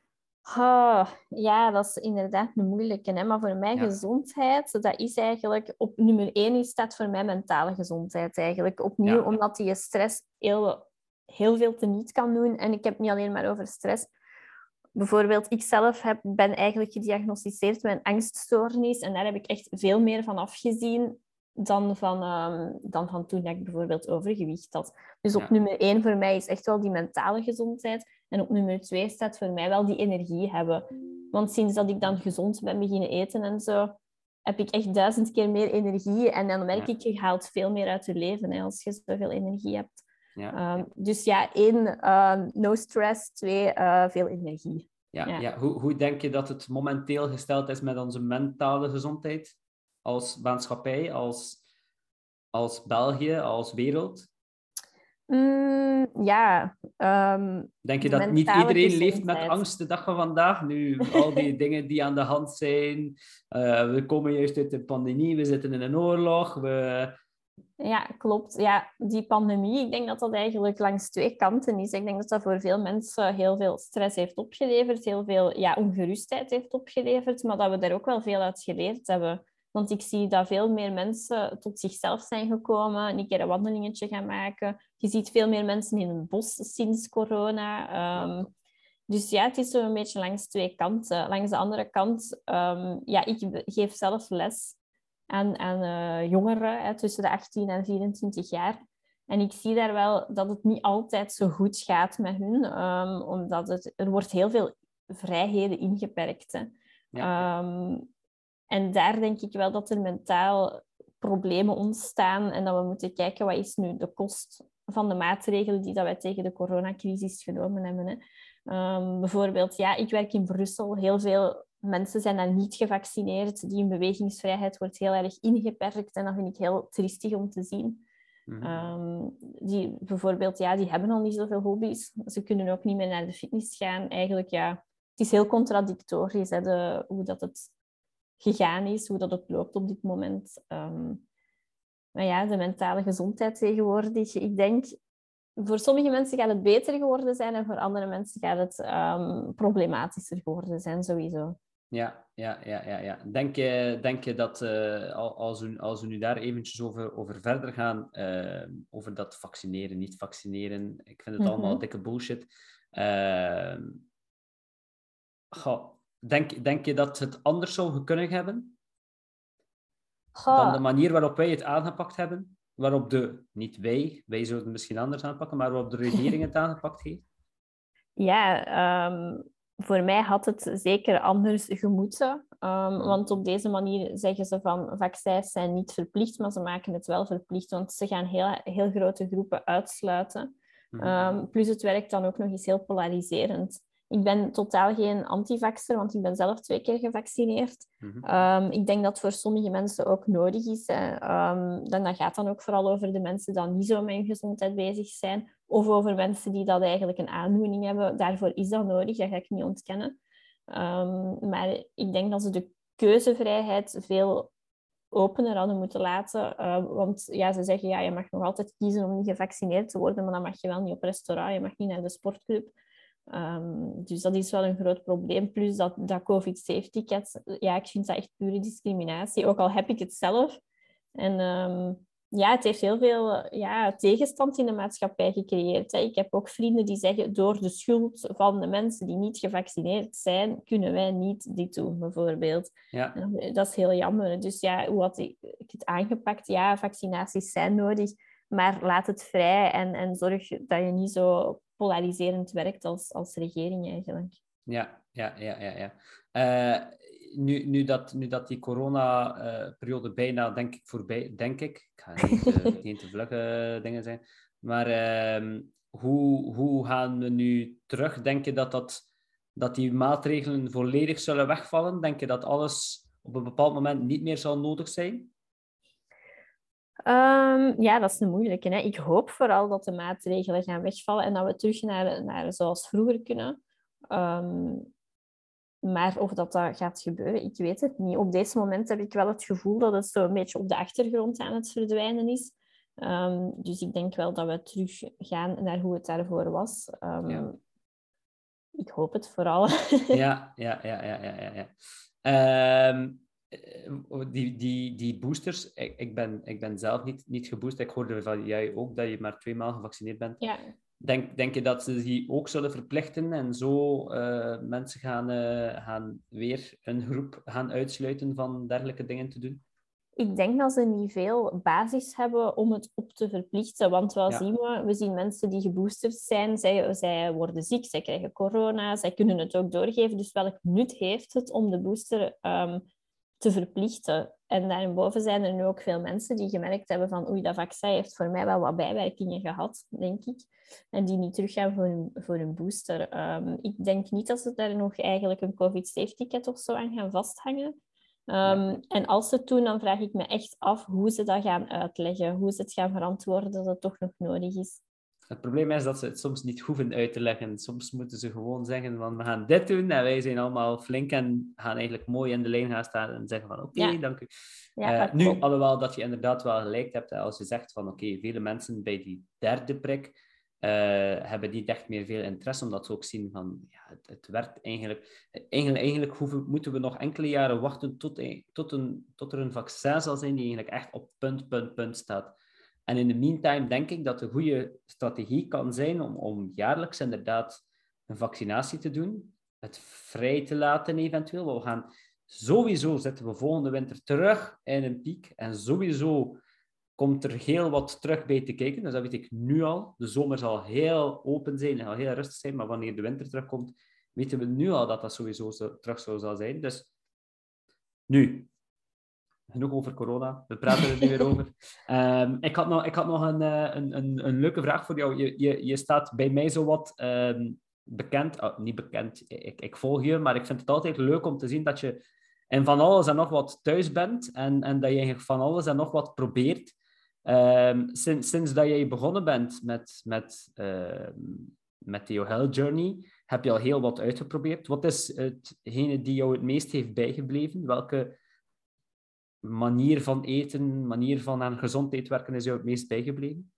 Dat is inderdaad een moeilijke. Hè? Maar voor mij gezondheid, dat is eigenlijk... Op nummer 1 staat voor mij mentale gezondheid eigenlijk. Opnieuw, omdat die stress heel veel teniet kan doen. En ik heb het niet alleen maar over stress. Bijvoorbeeld, ik zelf ben eigenlijk gediagnosticeerd met een angststoornis. En daar heb ik echt veel meer van afgezien dan van toen ik bijvoorbeeld overgewicht had. Dus op nummer 1 voor mij is echt wel die mentale gezondheid. En op nummer 2 staat voor mij wel die energie hebben. Want sinds dat ik dan gezond ben beginnen eten en zo, heb ik echt 1000 keer meer energie. En dan merk ik, je haalt veel meer uit je leven als je zoveel energie hebt. Dus 1, no stress. 2, veel energie. Hoe denk je dat het momenteel gesteld is met onze mentale gezondheid? Als maatschappij, als België, als wereld? Denk je dat niet iedereen leeft met angst de dag van vandaag? Nu, al die dingen die aan de hand zijn. We komen juist uit de pandemie, we zitten in een oorlog. Ja, klopt. Ja, die pandemie, ik denk dat dat eigenlijk langs 2 kanten is. Ik denk dat dat voor veel mensen heel veel stress heeft opgeleverd, heel veel ongerustheid heeft opgeleverd, maar dat we daar ook wel veel uit geleerd hebben. Want ik zie dat veel meer mensen tot zichzelf zijn gekomen, een keer een wandelingetje gaan maken. Je ziet veel meer mensen in het bos sinds corona. Dus het is zo een beetje langs 2 kanten. Langs de andere kant, ik geef zelf les aan jongeren tussen de 18 en 24 jaar. En ik zie daar wel dat het niet altijd zo goed gaat met hun, omdat er wordt heel veel vrijheden ingeperkt. En daar denk ik wel dat er mentaal problemen ontstaan en dat we moeten kijken wat is nu de kost van de maatregelen die dat wij tegen de coronacrisis genomen hebben. Hè. Bijvoorbeeld, ik werk in Brussel. Heel veel mensen zijn dan niet gevaccineerd. Die bewegingsvrijheid wordt heel erg ingeperkt. En dat vind ik heel triestig om te zien. Die bijvoorbeeld, die hebben al niet zoveel hobby's. Ze kunnen ook niet meer naar de fitness gaan. Eigenlijk, het is heel contradictorisch, hè, hoe dat het gegaan is, hoe dat het loopt op dit moment. Maar de mentale gezondheid tegenwoordig, ik denk, voor sommige mensen gaat het beter geworden zijn en voor andere mensen gaat het problematischer geworden zijn, sowieso. Ja. Denk je dat, als we nu daar eventjes over verder gaan, over dat vaccineren, niet vaccineren, ik vind het allemaal dikke bullshit. Denk je dat het anders zou kunnen hebben? Dan de manier waarop wij het aangepakt hebben? Waarop niet wij zouden het misschien anders aanpakken, maar waarop de regering het aangepakt heeft? Ja, voor mij had het zeker anders gemoeten. Want op deze manier zeggen ze van vaccins zijn niet verplicht, maar ze maken het wel verplicht, want ze gaan heel grote groepen uitsluiten. Plus het werkt dan ook nog eens heel polariserend. Ik ben totaal geen antivaxer, want ik ben zelf 2 keer gevaccineerd. Ik denk dat voor sommige mensen ook nodig is. Dat gaat dan ook vooral over de mensen die niet zo met hun gezondheid bezig zijn. Of over mensen die dat eigenlijk een aandoening hebben. Daarvoor is dat nodig, dat ga ik niet ontkennen. Maar ik denk dat ze de keuzevrijheid veel opener hadden moeten laten. Want ze zeggen, je mag nog altijd kiezen om niet gevaccineerd te worden, maar dan mag je wel niet op restaurant, je mag niet naar de sportclub. Dus dat is wel een groot probleem. Plus dat COVID-safe-ticket, ik vind dat echt pure discriminatie. Ook al heb ik het zelf. En het heeft heel veel tegenstand in de maatschappij gecreëerd. Hè. Ik heb ook vrienden die zeggen, door de schuld van de mensen die niet gevaccineerd zijn, kunnen wij niet dit doen, bijvoorbeeld. Ja. En dat is heel jammer. Dus hoe had ik het aangepakt? Ja, vaccinaties zijn nodig, maar laat het vrij en zorg dat je niet zo polariserend werkt als regering eigenlijk. Ja. Nu dat die corona-periode bijna, denk ik, voorbij... Ik ga niet te vlugge dingen zijn. Maar hoe gaan we nu terug? Denk je dat die maatregelen volledig zullen wegvallen? Denk je dat alles op een bepaald moment niet meer zal nodig zijn? Dat is een moeilijke. Hè? Ik hoop vooral dat de maatregelen gaan wegvallen en dat we terug naar zoals vroeger kunnen. Maar of dat gaat gebeuren, ik weet het niet. Op deze moment heb ik wel het gevoel dat het zo een beetje op de achtergrond aan het verdwijnen is. Dus ik denk wel dat we terug gaan naar hoe het daarvoor was. Ik hoop het vooral. Ja. Die boosters, ik ben zelf niet geboost. Ik hoorde van jij ook dat je maar 2 maal gevaccineerd bent. Ja. Denk je dat ze die ook zullen verplichten en zo mensen gaan weer een groep gaan uitsluiten van dergelijke dingen te doen? Ik denk dat ze niet veel basis hebben om het op te verplichten. Want we zien mensen die geboosterd zijn, zij worden ziek, zij krijgen corona, zij kunnen het ook doorgeven. Dus welk nut heeft het om de booster te verplichten? En daarboven zijn er nu ook veel mensen die gemerkt hebben van oei, dat vaccin heeft voor mij wel wat bijwerkingen gehad, denk ik. En die niet teruggaan voor hun booster. Ik denk niet dat ze daar nog eigenlijk een COVID-safe-ticket of zo aan gaan vasthangen. En als ze het doen, dan vraag ik me echt af hoe ze dat gaan uitleggen. Hoe ze het gaan verantwoorden dat het toch nog nodig is. Het probleem is dat ze het soms niet hoeven uit te leggen. Soms moeten ze gewoon zeggen van we gaan dit doen en wij zijn allemaal flink en gaan eigenlijk mooi in de lijn gaan staan en zeggen van oké, dank u. Nu, alhoewel dat je inderdaad wel gelijk hebt als je zegt van oké, vele mensen bij die 3e prik hebben niet echt meer veel interesse, omdat ze ook zien van het werkt eigenlijk. Eigenlijk moeten we nog enkele jaren wachten tot er een vaccin zal zijn die eigenlijk echt op punt staat. En in de meantime denk ik dat een goede strategie kan zijn om jaarlijks inderdaad een vaccinatie te doen, het vrij te laten eventueel. We gaan sowieso zitten we volgende winter terug in een piek en sowieso komt er heel wat terug bij te kijken. Dus dat weet ik nu al. De zomer zal heel open zijn en zal heel rustig zijn, maar wanneer de winter terugkomt, weten we nu al dat sowieso terug zo zal zijn. Dus nu... Genoeg over corona. We praten er niet meer over. Ik had nog een leuke vraag voor jou. Je staat bij mij zo wat bekend, niet bekend, ik volg je, maar ik vind het altijd leuk om te zien dat je in van alles en nog wat thuis bent en dat je eigenlijk van alles en nog wat probeert. Sinds dat jij begonnen bent met de Your Health Journey, heb je al heel wat uitgeprobeerd. Wat is hetgene die jou het meest heeft bijgebleven? Welke manier van eten, manier van aan gezondheid werken is jou het meest bijgebleven?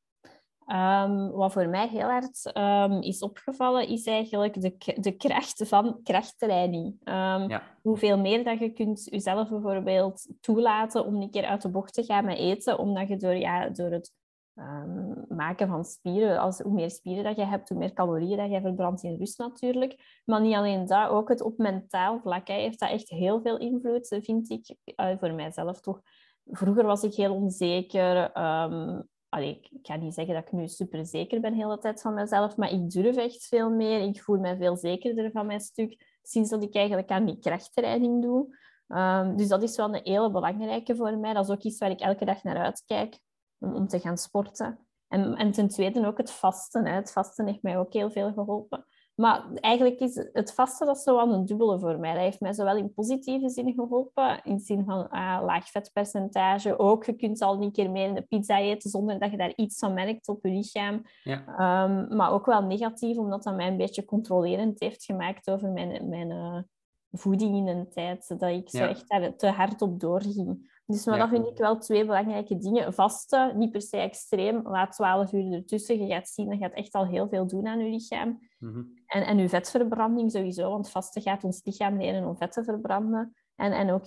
Wat voor mij heel hard is opgevallen, is eigenlijk de kracht van krachttraining. Hoeveel meer dat je kunt jezelf bijvoorbeeld toelaten om een keer uit de bocht te gaan met eten, omdat je door het maken van spieren, hoe meer spieren dat je hebt, hoe meer calorieën dat je verbrandt in rust natuurlijk. Maar niet alleen dat, ook het op mentaal vlak heeft dat echt heel veel invloed, vind ik, voor mijzelf toch. Vroeger was ik heel onzeker. Ik ga niet zeggen dat ik nu super zeker ben de hele tijd van mezelf, maar ik durf echt veel meer. Ik voel me veel zekerder van mijn stuk sinds dat ik eigenlijk aan die krachttraining doe. Dus dat is wel een hele belangrijke voor mij. Dat is ook iets waar ik elke dag naar uitkijk, om te gaan sporten. En ten tweede ook het vasten. Hè. Het vasten heeft mij ook heel veel geholpen. Maar eigenlijk is het vasten dat zo wel een dubbele voor mij. Dat heeft mij zowel in positieve zin geholpen, in de zin van laag vetpercentage. Ook, je kunt al een keer meer een pizza eten zonder dat je daar iets van merkt op je lichaam. Ja. Maar ook wel negatief, omdat dat mij een beetje controlerend heeft gemaakt over mijn voeding in een tijd. Dat ik zo echt daar te hard op doorging. Dus maar dat vind ik wel 2 belangrijke dingen. Vasten, niet per se extreem. Laat 12 uur ertussen. Je gaat zien, dat gaat echt al heel veel doen aan je lichaam. Mm-hmm. En uw vetverbranding sowieso, want vasten gaat ons lichaam leren om vet te verbranden. En ook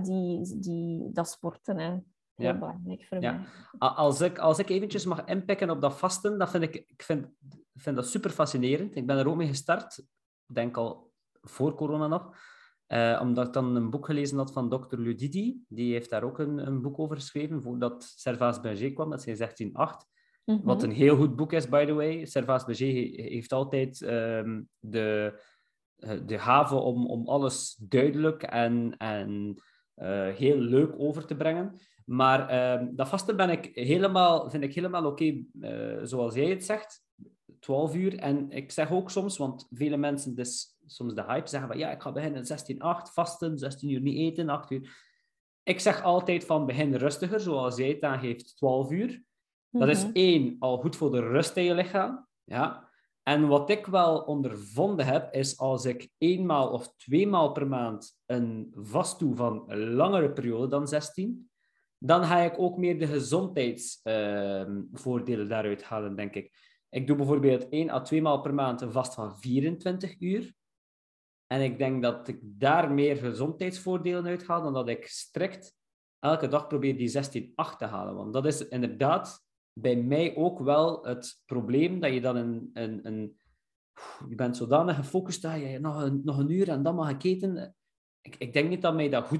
dat sporten, hè. Heel belangrijk voor mij. Als ik eventjes mag inpikken op dat vasten, dat vind dat super fascinerend. Ik ben er ook mee gestart, ik denk al voor corona nog, omdat ik dan een boek gelezen had van Dr. Ludidi. Die heeft daar ook een boek over geschreven, voordat Servaas Berger kwam, dat is in 1608. Mm-hmm. Wat een heel goed boek is, by the way. Servaas Berger heeft altijd de gave om alles duidelijk en heel leuk over te brengen. Maar dat vasten vind ik helemaal oké, zoals jij het zegt. 12 uur. En ik zeg ook soms, want vele mensen, dus soms de hype, zeggen van ja, ik ga beginnen 16-8, vasten, 16 uur niet eten, 8 uur. Ik zeg altijd van begin rustiger, zoals jij het aangeeft, 12 uur. Dat is 1, al goed voor de rust in je lichaam. Ja. En wat ik wel ondervonden heb, is als ik 1 maal of 2 maal per maand een vast doe van een langere periode dan 16, dan ga ik ook meer de gezondheidsvoordelen daaruit halen, denk ik. Ik doe bijvoorbeeld 1 à 2 maal per maand een vast van 24 uur. En ik denk dat ik daar meer gezondheidsvoordelen uit haal dan dat ik strikt elke dag probeer die 16-8 te halen. Want dat is inderdaad bij mij ook wel het probleem, dat je dan je bent zodanig gefocust dat je nog een uur en dan mag ik eten. Ik denk niet dat mij dat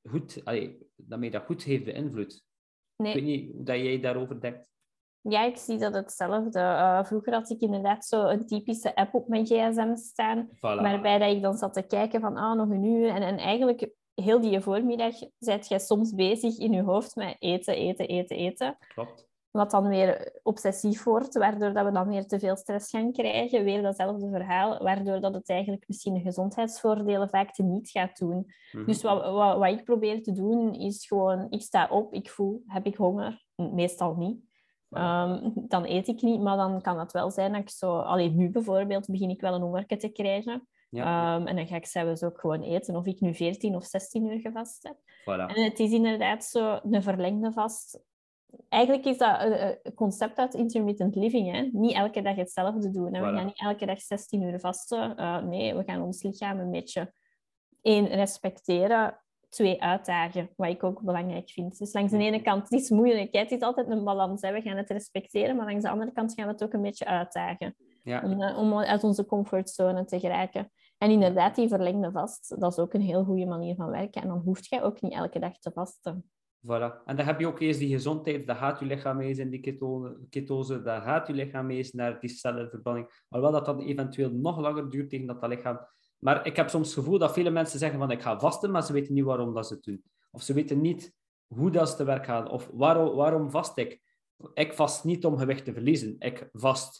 goed heeft beïnvloed. Nee. Ik weet niet hoe dat jij daarover denkt. Ja, ik zie dat hetzelfde. Vroeger had ik inderdaad zo een typische app op mijn gsm staan, voilà, waarbij dat ik dan zat te kijken van nog een uur. En eigenlijk heel die voormiddag zit je soms bezig in je hoofd met eten. Klopt. Wat dan weer obsessief wordt, waardoor dat we dan weer te veel stress gaan krijgen. Weer datzelfde verhaal, waardoor dat het eigenlijk misschien de gezondheidsvoordelen vaak niet gaat doen. Mm-hmm. Dus wat ik probeer te doen, is gewoon, ik sta op, ik voel, heb ik honger? Meestal niet. Dan eet ik niet, maar dan kan het wel zijn dat ik nu bijvoorbeeld begin ik wel een hongerke te krijgen. Ja. En dan ga ik zelfs ook gewoon eten, of ik nu 14 of 16 uur gevast heb. Voilà. En het is inderdaad zo een verlengde vast. Eigenlijk is dat een concept uit intermittent living. Hè? Niet elke dag hetzelfde doen. Voilà. We gaan niet elke dag 16 uur vasten. Nee, we gaan ons lichaam een beetje 1 respecteren. 2 uitdagen, wat ik ook belangrijk vind. Dus langs de ene kant, het is moeilijk. Het is altijd een balans. Hè. We gaan het respecteren, maar langs de andere kant gaan we het ook een beetje uitdagen. Ja. Om uit onze comfortzone te geraken. En inderdaad, die verlengde vast, dat is ook een heel goede manier van werken. En dan hoef je ook niet elke dag te vasten. Voilà. En dan heb je ook eerst die gezondheid, dat gaat je lichaam mee in die ketose, dat gaat je lichaam mee naar die cellenverbranding. Alhoewel dat dan eventueel nog langer duurt tegen dat lichaam. Maar ik heb soms het gevoel dat vele mensen zeggen van ik ga vasten, maar ze weten niet waarom dat ze het doen. Of ze weten niet hoe dat ze te werk gaan. Of waarom vast ik? Ik vast niet om gewicht te verliezen. Ik vast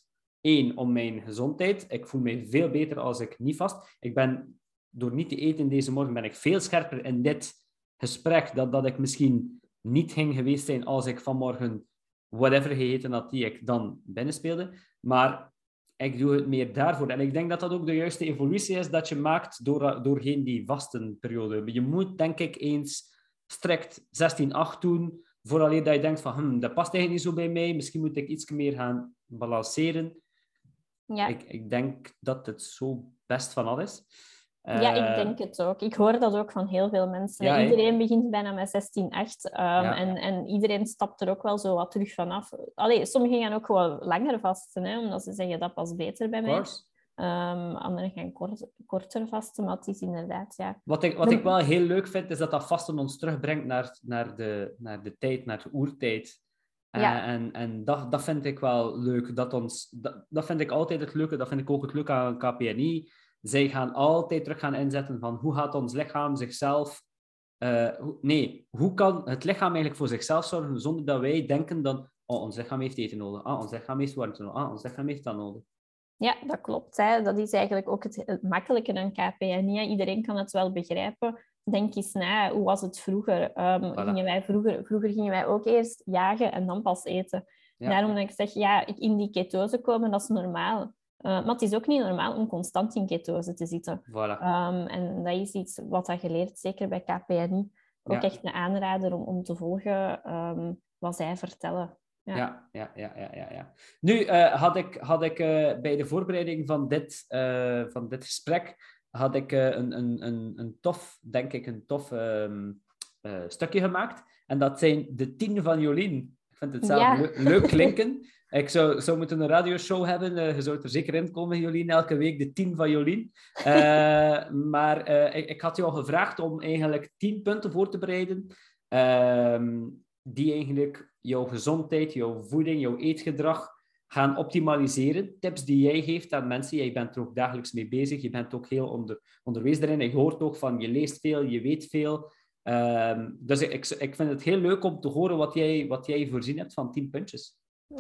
één, om mijn gezondheid. Ik voel mij veel beter als ik niet vast. Ik ben, door niet te eten deze morgen, ben ik veel scherper in dit gesprek dat ik misschien niet ging geweest zijn als ik vanmorgen whatever gegeten had die ik dan binnenspeelde. Maar ik doe het meer daarvoor. En ik denk dat dat ook de juiste evolutie is dat je maakt doorheen die vastenperiode. Je moet, denk ik, eens strikt 16-8 doen, vooraleer dat je denkt van, dat past eigenlijk niet zo bij mij, misschien moet ik iets meer gaan balanceren. Ja. Ik denk dat het zo best van al is. Ja, ik denk het ook. Ik hoor dat ook van heel veel mensen. Ja, iedereen begint bijna met 16-8. Ja. En iedereen stapt er ook wel zo wat terug vanaf. Allee, sommigen gaan ook gewoon langer vasten, hè, omdat ze zeggen dat past beter bij mij. Anderen gaan korter vasten, maar het is inderdaad... Ja. Wat ik wel heel leuk vind, is dat vasten ons terugbrengt naar de tijd, naar de oertijd. Ja. En dat vind ik wel leuk. Dat vind ik altijd het leuke. Dat vind ik ook het leuke aan KPNI. Zij gaan altijd terug gaan inzetten van hoe gaat ons lichaam zichzelf... hoe kan het lichaam eigenlijk voor zichzelf zorgen zonder dat wij denken dan ons lichaam heeft eten nodig. Ons lichaam heeft warmte nodig. Ons lichaam heeft dat nodig. Ja, dat klopt. Hè. Dat is eigenlijk ook het makkelijke aan KPNI. Iedereen kan het wel begrijpen. Denk eens na, hoe was het vroeger? Vroeger gingen wij ook eerst jagen en dan pas eten. Ja. Daarom dat ik zeg, in die ketose komen, dat is normaal. Maar het is ook niet normaal om constant in ketose te zitten. Voilà. En dat is iets wat je leert, zeker bij KPNI. Ook echt een aanrader om te volgen wat zij vertellen. Ja. Nu had ik bij de voorbereiding van dit gesprek had ik een tof stukje gemaakt. En dat zijn de 10 van Jolien. Ik vind het zelf leuk klinken. Ik zou moeten een radioshow hebben. Je zou er zeker in komen, Jolien. Elke week de 10 van Jolien. Maar ik had jou gevraagd om eigenlijk 10 punten voor te bereiden. Die eigenlijk jouw gezondheid, jouw voeding, jouw eetgedrag gaan optimaliseren. Tips die jij geeft aan mensen. Jij bent er ook dagelijks mee bezig. Je bent ook heel onderwees daarin. Je hoort ook van, je leest veel, je weet veel. Dus ik vind het heel leuk om te horen wat jij voorzien hebt van 10 puntjes.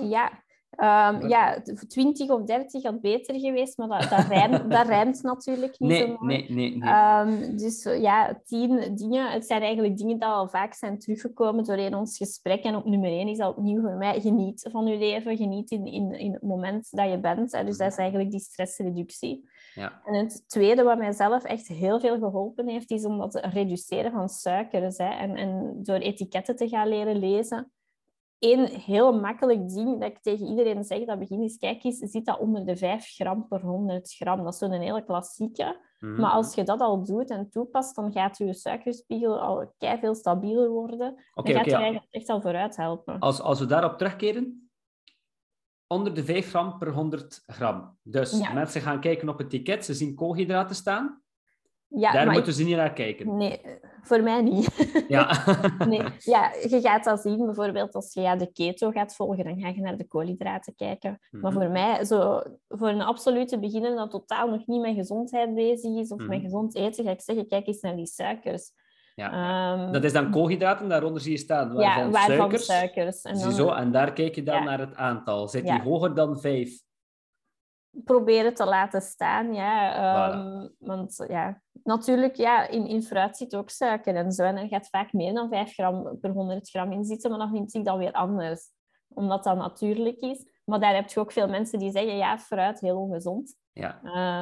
Ja, 20 of 30 had beter geweest, maar dat rijmt natuurlijk niet zo mooi. Nee. Dus 10 dingen. Het zijn eigenlijk dingen die al vaak zijn teruggekomen doorheen ons gesprek. En op nummer 1 is dat opnieuw voor mij, geniet van je leven. Geniet in het moment dat je bent. Dus dat is eigenlijk die stressreductie. Ja. En het tweede wat mij zelf echt heel veel geholpen heeft, is om dat reduceren van suikers. En door etiketten te gaan leren lezen. Eén heel makkelijk ding dat ik tegen iedereen zeg dat begin is, kijk eens, zit dat onder de 5 gram per 100 gram. Dat is zo'n hele klassieke. Mm-hmm. Maar als je dat al doet en toepast, dan gaat je suikerspiegel al veel stabieler worden. Dan gaat je eigenlijk echt al vooruit helpen. Als we daarop terugkeren, onder de 5 gram per 100 gram. Dus mensen gaan kijken op het etiket, ze zien koolhydraten staan. Daar moeten ze niet naar kijken. Nee, voor mij niet. Ja. Nee. Je gaat dat zien, bijvoorbeeld als je de keto gaat volgen, dan ga je naar de koolhydraten kijken. Mm-hmm. Maar voor mij, voor een absolute beginner dat totaal nog niet met gezondheid bezig is, of met gezond eten, ga ik zeggen, kijk eens naar die suikers. Ja. Dat is dan koolhydraten, daaronder zie je staan. Waarvan suikers. En daar kijk je dan naar het aantal. Zit die hoger dan 5? Proberen te laten staan, Voilà. Want natuurlijk, in fruit zit ook suiker en zo. En er gaat vaak meer dan 5 gram per 100 gram in zitten, maar dan vind ik dat weer anders. Omdat dat natuurlijk is. Maar daar heb je ook veel mensen die zeggen, fruit, heel ongezond. Ja.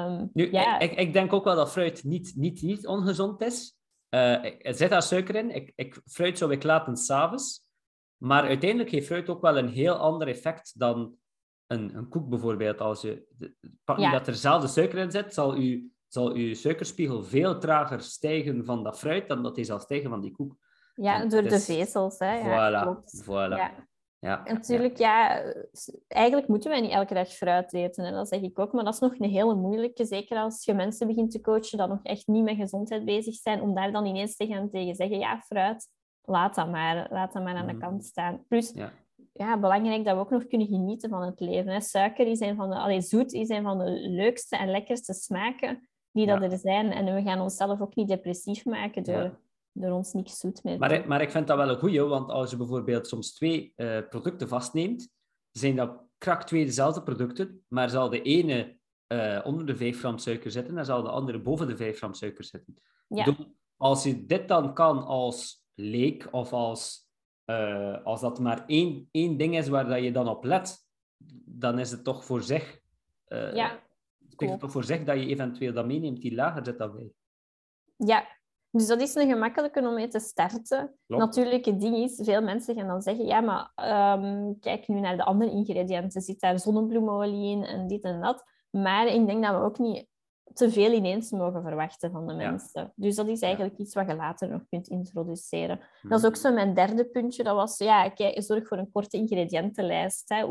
Ik denk ook wel dat fruit niet ongezond is. Er zit daar suiker in. Fruit zou ik laten 's avonds. Maar uiteindelijk heeft fruit ook wel een heel ander effect dan een koek bijvoorbeeld. Als je dat er zelf de suiker in zit, zal uw suikerspiegel veel trager stijgen van dat fruit dan dat hij zal stijgen van die koek. Ja, door de vezels. Hè? Voilà. Ja. En natuurlijk, eigenlijk moeten wij niet elke dag fruit eten. Hè? Dat zeg ik ook. Maar dat is nog een hele moeilijke. Zeker als je mensen begint te coachen dat nog echt niet met gezondheid bezig zijn. Om daar dan ineens te gaan tegen zeggen, fruit, laat dat maar aan de kant staan. Plus... belangrijk dat we ook nog kunnen genieten van het leven. Hè. Suiker is zoet is een van de leukste en lekkerste smaken die dat er zijn. En we gaan onszelf ook niet depressief maken door ons niks zoet mee te maar ik vind dat wel een goeie, want als je bijvoorbeeld soms 2 producten vastneemt, zijn dat krak 2 dezelfde producten, maar zal de ene onder de 5 gram suiker zitten en zal de andere boven de 5 gram suiker zitten. Ja. Dus als je dit dan kan als leek, of als dat maar één ding is waar dat je dan op let, dan is het toch voor zich... spreekt het toch voor zich dat je eventueel dat meeneemt die lager zit dan bij. Ja, dus dat is een gemakkelijke om mee te starten. Klopt. Natuurlijk, het ding is, veel mensen gaan dan zeggen, ja, maar kijk nu naar de andere ingrediënten. Zit daar zonnebloemolie in en dit en dat. Maar ik denk dat we ook niet te veel ineens mogen verwachten van de mensen. Dus dat is eigenlijk iets wat je later nog kunt introduceren. Dat is ook zo mijn derde puntje. Dat was, kijk, zorg voor een korte ingrediëntenlijst. Hè.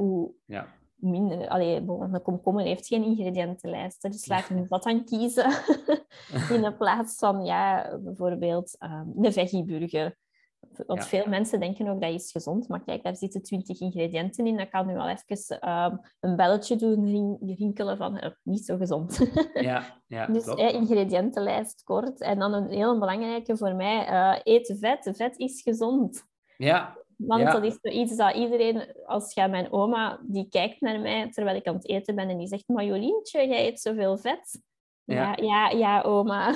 De komkommer heeft geen ingrediëntenlijst. Dus laten we dat dan kiezen. In de plaats van, bijvoorbeeld de veggieburger. Want veel mensen denken ook dat is gezond. Maar kijk, daar zitten 20 ingrediënten in. Dat kan nu al even een belletje doen, rinkelen van niet zo gezond. Dus ingrediëntenlijst kort. En dan een heel belangrijke voor mij, eet vet. Vet is gezond. Ja. Want dat is zoiets dat iedereen, als je mijn oma, die kijkt naar mij terwijl ik aan het eten ben en die zegt, maar Jolientje, jij eet zoveel vet. Ja, oma.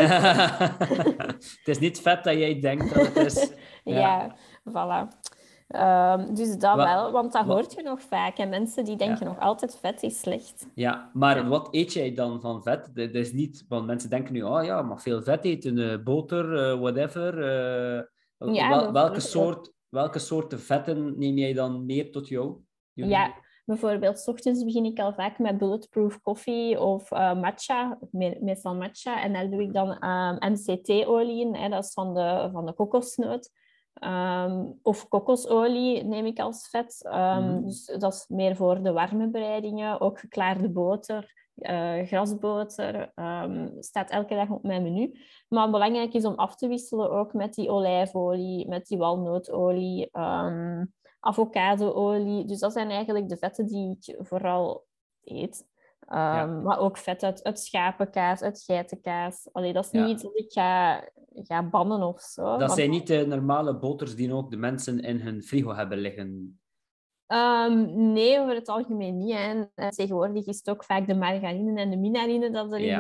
Het is niet vet dat jij denkt dat het is. Voilà. Dus dat wel, want dat hoort je nog vaak. En mensen die denken nog altijd vet is slecht. Ja, maar wat eet jij dan van vet? Dat is niet, want mensen denken nu, maar veel vet eten, boter, whatever. Welke soorten vetten neem jij dan meer tot jou? Ja, bijvoorbeeld 's ochtends begin ik al vaak met bulletproof koffie of matcha, meestal matcha. En daar doe ik dan MCT-olie in, hè, dat is van de kokosnoot. Of kokosolie neem ik als vet. Dus dat is meer voor de warme bereidingen. Ook geklaarde boter, grasboter. Staat elke dag op mijn menu. Maar belangrijk is om af te wisselen ook met die olijfolie, met die walnootolie, avocadoolie. Dus dat zijn eigenlijk de vetten die ik vooral eet. Maar ook vet uit schapenkaas, uit geitenkaas. Allee, dat is niet iets dat ik ga bannen of zo. Dat zijn niet de normale boters die ook de mensen in hun frigo hebben liggen? Nee, over het algemeen niet. Hè. En tegenwoordig is het ook vaak de margarine en de minarine dat er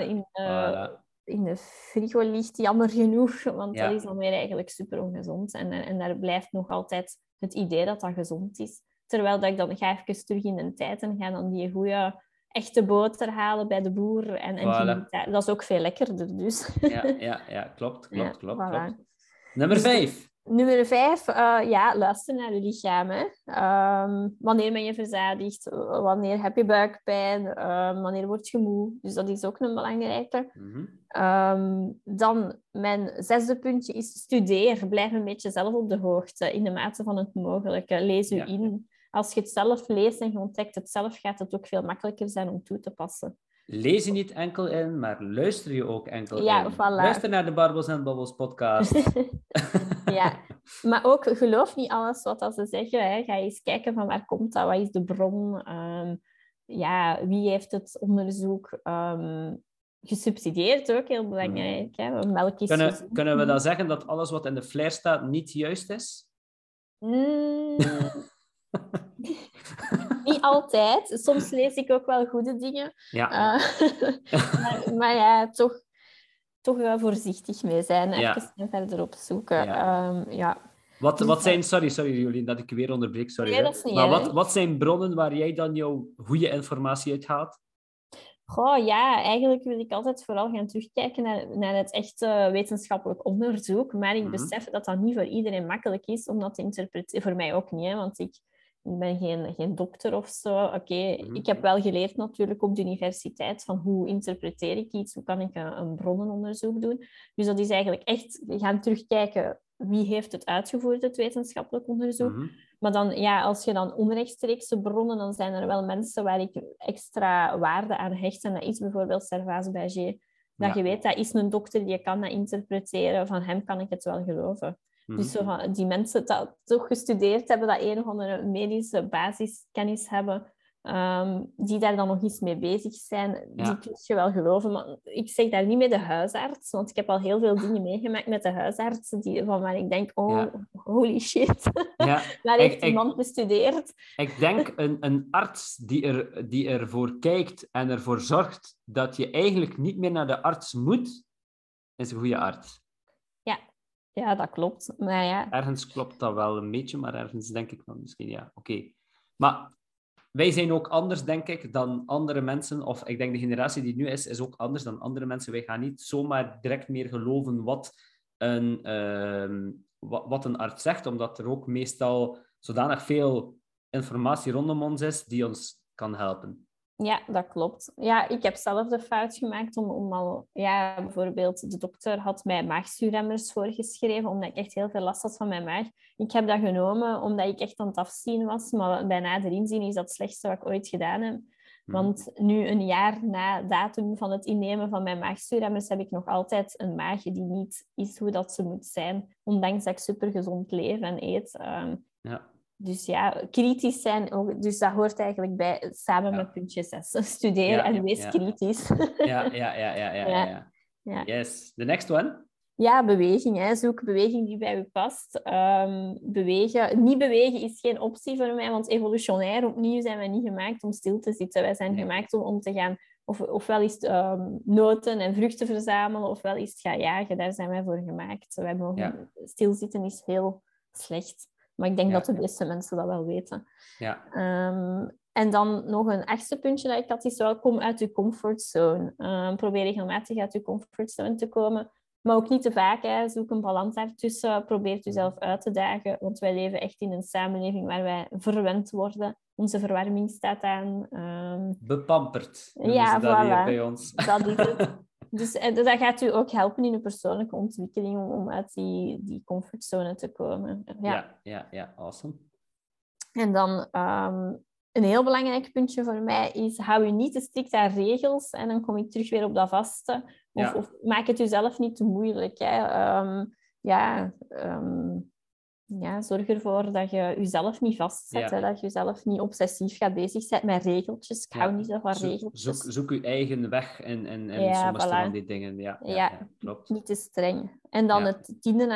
in de frigo ligt, jammer genoeg. Want dat is dan weer eigenlijk super ongezond. En daar blijft nog altijd het idee dat dat gezond is. Terwijl dat ik dan ga even terug in de tijd en ga dan die goede echte boter halen bij de boer. En dat is ook veel lekkerder dus. Klopt. Voilà. Nummer 5. Nummer 5, luister naar je lichaam. Hè. Wanneer ben je verzadigd? Wanneer heb je buikpijn? Wanneer word je moe? Dus dat is ook een belangrijke. Dan mijn 6e puntje is studeer. Blijf een beetje zelf op de hoogte, in de mate van het mogelijke. Lees je in. Als je het zelf leest en je ontdekt het zelf, gaat het ook veel makkelijker zijn om toe te passen. Lees je niet enkel in, maar luister je ook enkel in. Voilà. Luister naar de Barbels en Babbels podcast. Maar ook geloof niet alles wat ze zeggen. Hè. Ga eens kijken van waar komt dat, wat is de bron, wie heeft het onderzoek gesubsidieerd, ook heel belangrijk. Hè. Melk is kunnen we dan zeggen dat alles wat in de flyer staat niet juist is? Niet altijd. Soms lees ik ook wel goede dingen. Maar toch voorzichtig mee zijn. Even verder opzoeken. Wat zijn... Sorry Jolien, dat ik weer onderbreek. Sorry, nee, dat is niet, maar wat zijn bronnen waar jij dan jouw goede informatie uit haalt? Eigenlijk wil ik altijd vooral gaan terugkijken naar het echte wetenschappelijk onderzoek. Maar ik besef dat dat niet voor iedereen makkelijk is om dat te interpreteren. Voor mij ook niet, hè, want ik ben geen dokter of zo. Ik heb wel geleerd natuurlijk op de universiteit van hoe interpreteer ik iets, hoe kan ik een bronnenonderzoek doen. Dus dat is eigenlijk echt gaan terugkijken wie heeft het uitgevoerd, het wetenschappelijk onderzoek. Maar dan, als je dan onrechtstreekse bronnen, dan zijn er wel mensen waar ik extra waarde aan hecht. En dat is bijvoorbeeld Servaas Berger. Dat je weet, dat is een dokter, die kan dat interpreteren. Van hem kan ik het wel geloven. Dus die mensen dat toch gestudeerd hebben, dat een of andere medische basiskennis hebben, die daar dan nog eens mee bezig zijn, Ja. die kun je wel geloven. Maar ik zeg daar niet met de huisarts, want ik heb al heel veel dingen meegemaakt met de huisartsen waar ik denk, holy shit, Ja. waar heeft die man bestudeerd? Ik denk een arts die ervoor kijkt en ervoor zorgt dat je eigenlijk niet meer naar de arts moet, is een goede arts. Ja, dat klopt. Maar ja. Ergens klopt dat wel een beetje, maar ergens denk ik van misschien ja, oké. Maar wij zijn ook anders, denk ik, dan andere mensen. Of ik denk de generatie die nu is ook anders dan andere mensen. Wij gaan niet zomaar direct meer geloven wat een arts zegt, omdat er ook meestal zodanig veel informatie rondom ons is die ons kan helpen. Ja, dat klopt. Ja, ik heb zelf de fout gemaakt om al... Ja, bijvoorbeeld, de dokter had mij maagzuurremmers voorgeschreven, omdat ik echt heel veel last had van mijn maag. Ik heb dat genomen omdat ik echt aan het afzien was, maar bij nader inzien is dat het slechtste wat ik ooit gedaan heb. Want nu, een jaar na datum van het innemen van mijn maagzuurremmers, heb ik nog altijd een maag die niet is hoe dat ze moet zijn, ondanks dat ik supergezond leef en eet. Ja. Dus ja, kritisch zijn, dus dat hoort eigenlijk bij, samen met puntje 6. Studeer en wees kritisch. Ja. Yes. The next one? Ja, beweging. Hè. Zoek beweging die bij u past. Bewegen. Niet bewegen is geen optie voor mij, want evolutionair opnieuw zijn wij niet gemaakt om stil te zitten. Wij zijn gemaakt om te gaan, ofwel is noten en vruchten verzamelen, ofwel is het gaan jagen. Daar zijn wij voor gemaakt. Wij mogen stilzitten is heel slecht. Maar ik denk dat de meeste mensen dat wel weten. Ja. En dan nog een 8e puntje dat ik had, is wel kom uit je comfortzone. Probeer regelmatig uit je comfortzone te komen. Maar ook niet te vaak. Hè. Zoek een balans daartussen. Probeer jezelf uit te dagen. Want wij leven echt in een samenleving waar wij verwend worden. Onze verwarming staat aan. Bepamperd. Ja, dat voilà. hier bij ons. Dat is het. Dus dat gaat u ook helpen in uw persoonlijke ontwikkeling om uit die comfortzone te komen. Ja, awesome. En dan een heel belangrijk puntje voor mij is, hou je niet te strikt aan regels en dan kom ik terug weer op dat vaste. Of maak het jezelf niet te moeilijk. Hè. Zorg ervoor dat je jezelf niet vastzet. Hè, dat je jezelf niet obsessief gaat bezig zijn met regeltjes. Ik hou niet zo van regeltjes. Zoek je eigen weg in sommige van die dingen. Ja, klopt. Niet te streng. En dan het 10e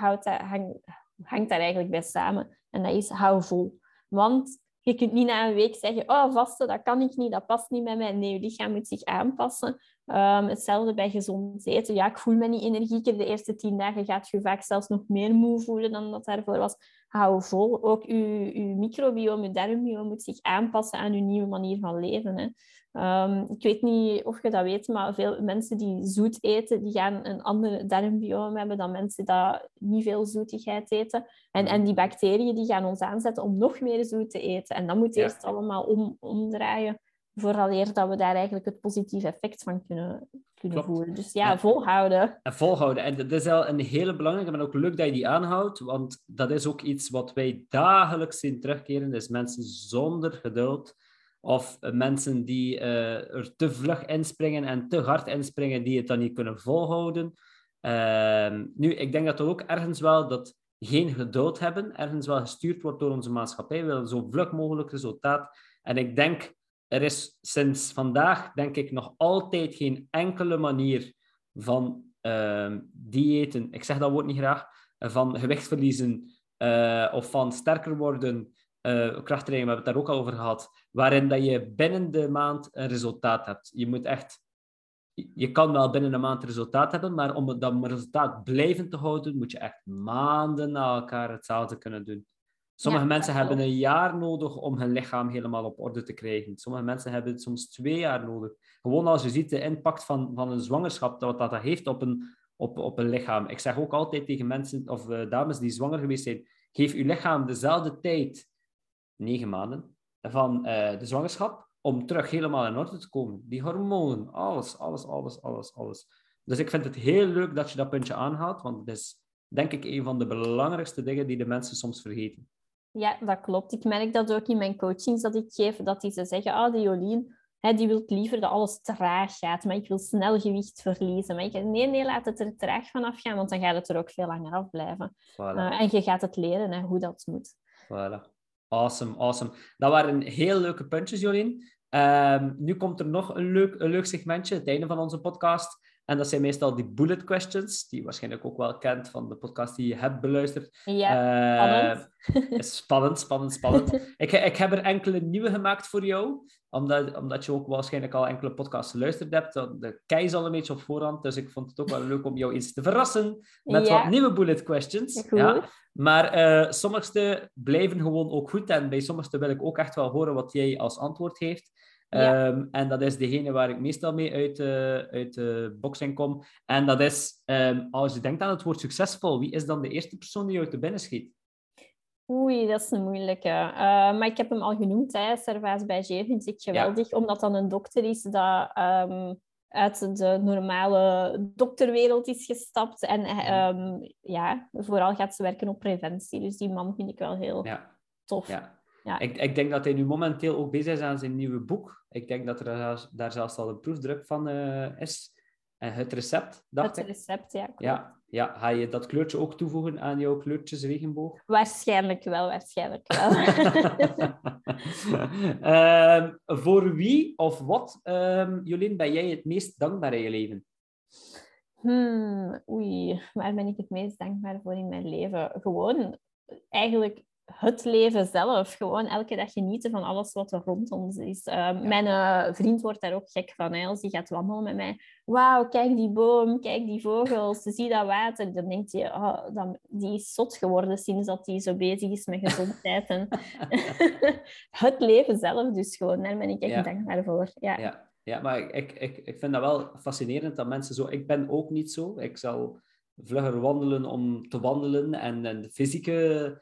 hangt daar eigenlijk bij samen. En dat is, hou vol. Want je kunt niet na een week zeggen, vasten, dat kan ik niet, dat past niet bij mij. Nee, je lichaam moet zich aanpassen. Hetzelfde bij gezond eten. Ja, ik voel me niet energieker. De eerste 10 dagen gaat je vaak zelfs nog meer moe voelen dan dat daarvoor was. Hou vol. Ook je microbiome, je darmbiome moet zich aanpassen aan je nieuwe manier van leven. Hè. Ik weet niet of je dat weet, maar veel mensen die zoet eten, die gaan een ander darmbiome hebben dan mensen die niet veel zoetigheid eten. En die bacteriën die gaan ons aanzetten om nog meer zoet te eten. En dat moet eerst allemaal omdraaien, vooraleer dat we daar eigenlijk het positieve effect van kunnen voelen. Dus volhouden. En volhouden. En dat is wel een hele belangrijke, maar ook leuk dat je die aanhoudt, want dat is ook iets wat wij dagelijks zien terugkeren. Dus mensen zonder geduld, of mensen die er te vlug inspringen en te hard inspringen, die het dan niet kunnen volhouden. Nu, ik denk dat ook ergens wel dat geen geduld hebben, ergens wel gestuurd wordt door onze maatschappij. We willen zo vlug mogelijk resultaat. En ik denk, er is sinds vandaag, denk ik, nog altijd geen enkele manier van diëten, ik zeg dat woord niet graag, van gewicht verliezen of van sterker worden, krachttraining, we hebben het daar ook al over gehad, waarin dat je binnen de maand een resultaat hebt. Je kan wel binnen een maand resultaat hebben, maar om dat resultaat blijvend te houden, moet je echt maanden na elkaar hetzelfde kunnen doen. Sommige mensen hebben een jaar nodig om hun lichaam helemaal op orde te krijgen. Sommige mensen hebben soms 2 jaar nodig. Gewoon als je ziet de impact van een zwangerschap, wat dat heeft op een lichaam. Ik zeg ook altijd tegen mensen of dames die zwanger geweest zijn, geef je lichaam dezelfde tijd, 9 maanden, van de zwangerschap, om terug helemaal in orde te komen. Die hormonen, alles. Dus ik vind het heel leuk dat je dat puntje aanhaalt, want het is, denk ik, een van de belangrijkste dingen die de mensen soms vergeten. Ja, dat klopt. Ik merk dat ook in mijn coachings dat ik geef, dat die ze zeggen, die Jolien, die wil liever dat alles traag gaat, maar ik wil snel gewicht verliezen. Maar ik zeg, nee, laat het er traag vanaf gaan, want dan gaat het er ook veel langer af blijven. Voilà. En je gaat het leren hoe dat moet. Voilà. Awesome, awesome. Dat waren heel leuke puntjes, Jolien. Nu komt er nog een leuk segmentje, het einde van onze podcast. En dat zijn meestal die bullet questions, die je waarschijnlijk ook wel kent van de podcast die je hebt beluisterd. Ja, spannend. Spannend. Ik heb er enkele nieuwe gemaakt voor jou, omdat je ook waarschijnlijk al enkele podcasts geluisterd hebt. De kei is al een beetje op voorhand, dus ik vond het ook wel leuk om jou eens te verrassen met wat nieuwe bullet questions. Goed. Ja. Maar sommige blijven gewoon ook goed en bij sommige wil ik ook echt wel horen wat jij als antwoord heeft. Ja. En dat is degene waar ik meestal mee uit de boxing kom. En dat is, als je denkt aan het woord succesvol, wie is dan de eerste persoon die jou te binnen schiet? Oei, dat is een moeilijke. Maar ik heb hem al genoemd, hè. Servaas Berger vind ik geweldig, omdat dat een dokter is dat uit de normale dokterwereld is gestapt. En vooral gaat ze werken op preventie. Dus die man vind ik wel heel tof. Ja. Ja. Ik denk dat hij nu momenteel ook bezig is aan zijn nieuwe boek. Ik denk dat er daar zelfs al een proefdruk van is. Het recept, dacht ik. Het recept, ja. Ja, ga je dat kleurtje ook toevoegen aan jouw kleurtjes regenboog? Waarschijnlijk wel. Voor wie of wat, Jolien, ben jij het meest dankbaar in je leven? Waar ben ik het meest dankbaar voor in mijn leven? Gewoon eigenlijk het leven zelf. Gewoon elke dag genieten van alles wat er rond ons is. Mijn vriend wordt daar ook gek van. Hè, als hij gaat wandelen met mij. Wauw, kijk die boom, kijk die vogels, zie dat water. Dan denkt hij, die is zot geworden sinds dat hij zo bezig is met gezondheid. En het leven zelf dus gewoon. Daar ben ik echt dankbaar voor. Ja, maar ik vind dat wel fascinerend dat mensen zo... Ik ben ook niet zo. Ik zal vlugger wandelen om te wandelen en de fysieke...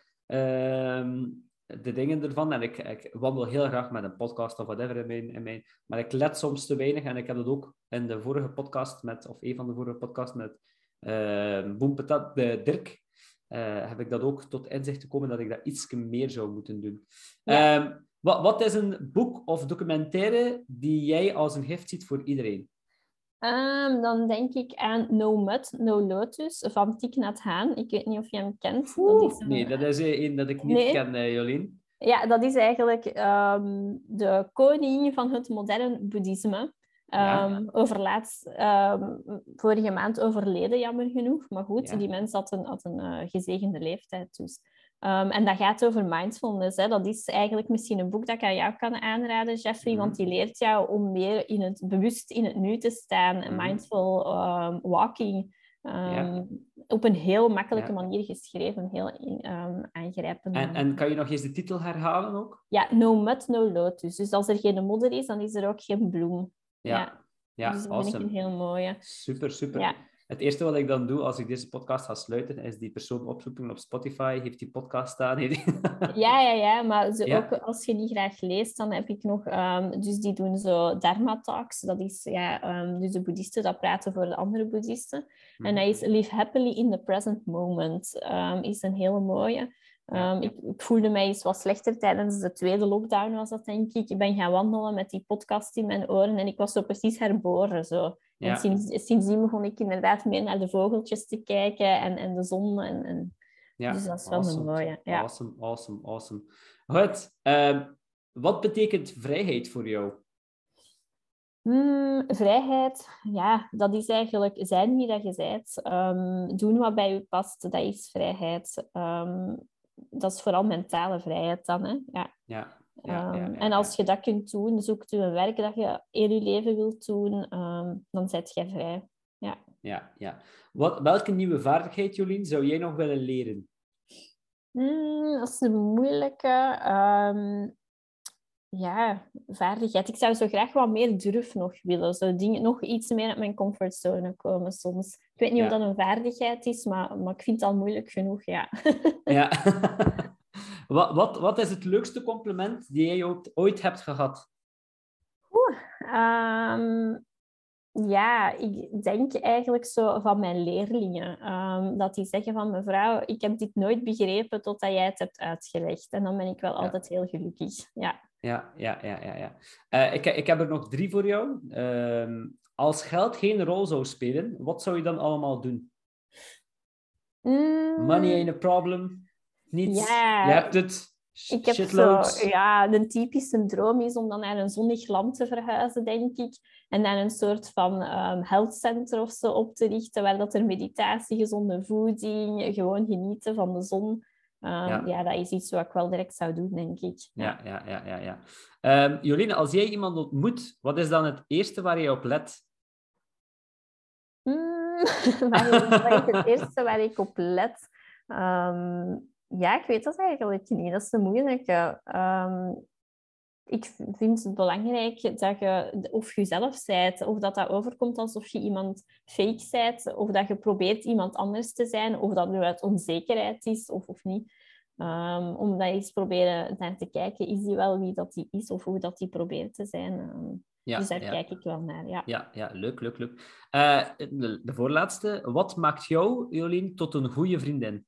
de dingen ervan. En ik wandel heel graag met een podcast of whatever in mijn... Maar ik let soms te weinig. En ik heb dat ook in de vorige podcast of een van de vorige podcasts met Boempetat, Dirk, heb ik dat ook tot inzicht gekomen dat ik dat iets meer zou moeten doen. Ja. Wat is een boek of documentaire die jij als een gift ziet voor iedereen? Dan denk ik aan No Mud, No Lotus van Thich Nhat Hanh. Ik weet niet of je hem kent. Nee, dat is een dat ik niet ken, Jolien. Ja, dat is eigenlijk de koning van het moderne boeddhisme. Overlaatst, vorige maand overleden, jammer genoeg. Maar goed, die mens had een gezegende leeftijd. Dus. En dat gaat over mindfulness. Hè. Dat is eigenlijk misschien een boek dat ik aan jou kan aanraden, Jeffrey. Want die leert jou om meer bewust in het nu te staan. Mindful walking. Op een heel makkelijke manier geschreven. Heel aangrijpend. En kan je nog eens de titel herhalen ook? Ja, No Mud, No Lotus. Dus als er geen modder is, dan is er ook geen bloem. Ja, dus dat vind ik een heel mooie. Super. Ja. Het eerste wat ik dan doe als ik deze podcast ga sluiten, is die persoon opzoeken op Spotify. Heeft die podcast staan? Ja, maar ook als je niet graag leest, dan heb ik nog... dus die doen zo Dharma Talks. Dat is dus de boeddhisten dat praten voor de andere boeddhisten. En dat is Live Happily in the Present Moment. Is een hele mooie. Ik voelde mij eens wat slechter tijdens de tweede lockdown, was dat denk ik. Ik ben gaan wandelen met die podcast in mijn oren en ik was zo precies herboren. Zo. En sindsdien begon ik inderdaad meer naar de vogeltjes te kijken en de zon. Dus dat is wel een mooie. Ja. Awesome. Goed. Wat betekent vrijheid voor jou? Vrijheid, dat is eigenlijk zijn wie dat je bent. Doen wat bij je past, dat is vrijheid. Dat is vooral mentale vrijheid dan. Hè? En als je dat kunt doen, zoekt u een werk dat je in je leven wilt doen, dan zet je vrij. Ja. Welke nieuwe vaardigheid, Jolien, zou jij nog willen leren? Dat is een moeilijke... vaardigheid. Ik zou zo graag wat meer durf nog willen. Zo dingen nog iets meer uit mijn comfortzone komen soms. Ik weet niet of dat een vaardigheid is, maar ik vind het al moeilijk genoeg, ja. Wat is het leukste compliment die jij ooit hebt gehad? Ik denk eigenlijk zo van mijn leerlingen. Dat die zeggen van mevrouw, ik heb dit nooit begrepen totdat jij het hebt uitgelegd. En dan ben ik wel altijd heel gelukkig. Ja. Ik heb er nog 3 voor jou. Als geld geen rol zou spelen, wat zou je dan allemaal doen? Money ain't a problem. Niets. Je hebt het. Ik heb shitloads. de typische droom is om dan naar een zonnig land te verhuizen, denk ik. En dan een soort van health center of zo op te richten, waar dat er meditatie, gezonde voeding, gewoon genieten van de zon. Dat is iets wat ik wel direct zou doen, denk ik. Ja. Jolien, als jij iemand ontmoet, wat is dan het eerste waar je op let? Wat is het eerste waar ik op let? Ik weet dat eigenlijk niet. Dat is de moeilijke. Ik vind het belangrijk dat je of jezelf bent, of dat overkomt alsof je iemand fake bent, of dat je probeert iemand anders te zijn, of dat nu uit onzekerheid is of niet. Om dat eens proberen naar te kijken, is die wel wie dat die is, of hoe dat die probeert te zijn. Dus daar kijk ik wel naar, Ja, leuk. De voorlaatste. Wat maakt jou, Jolien, tot een goede vriendin?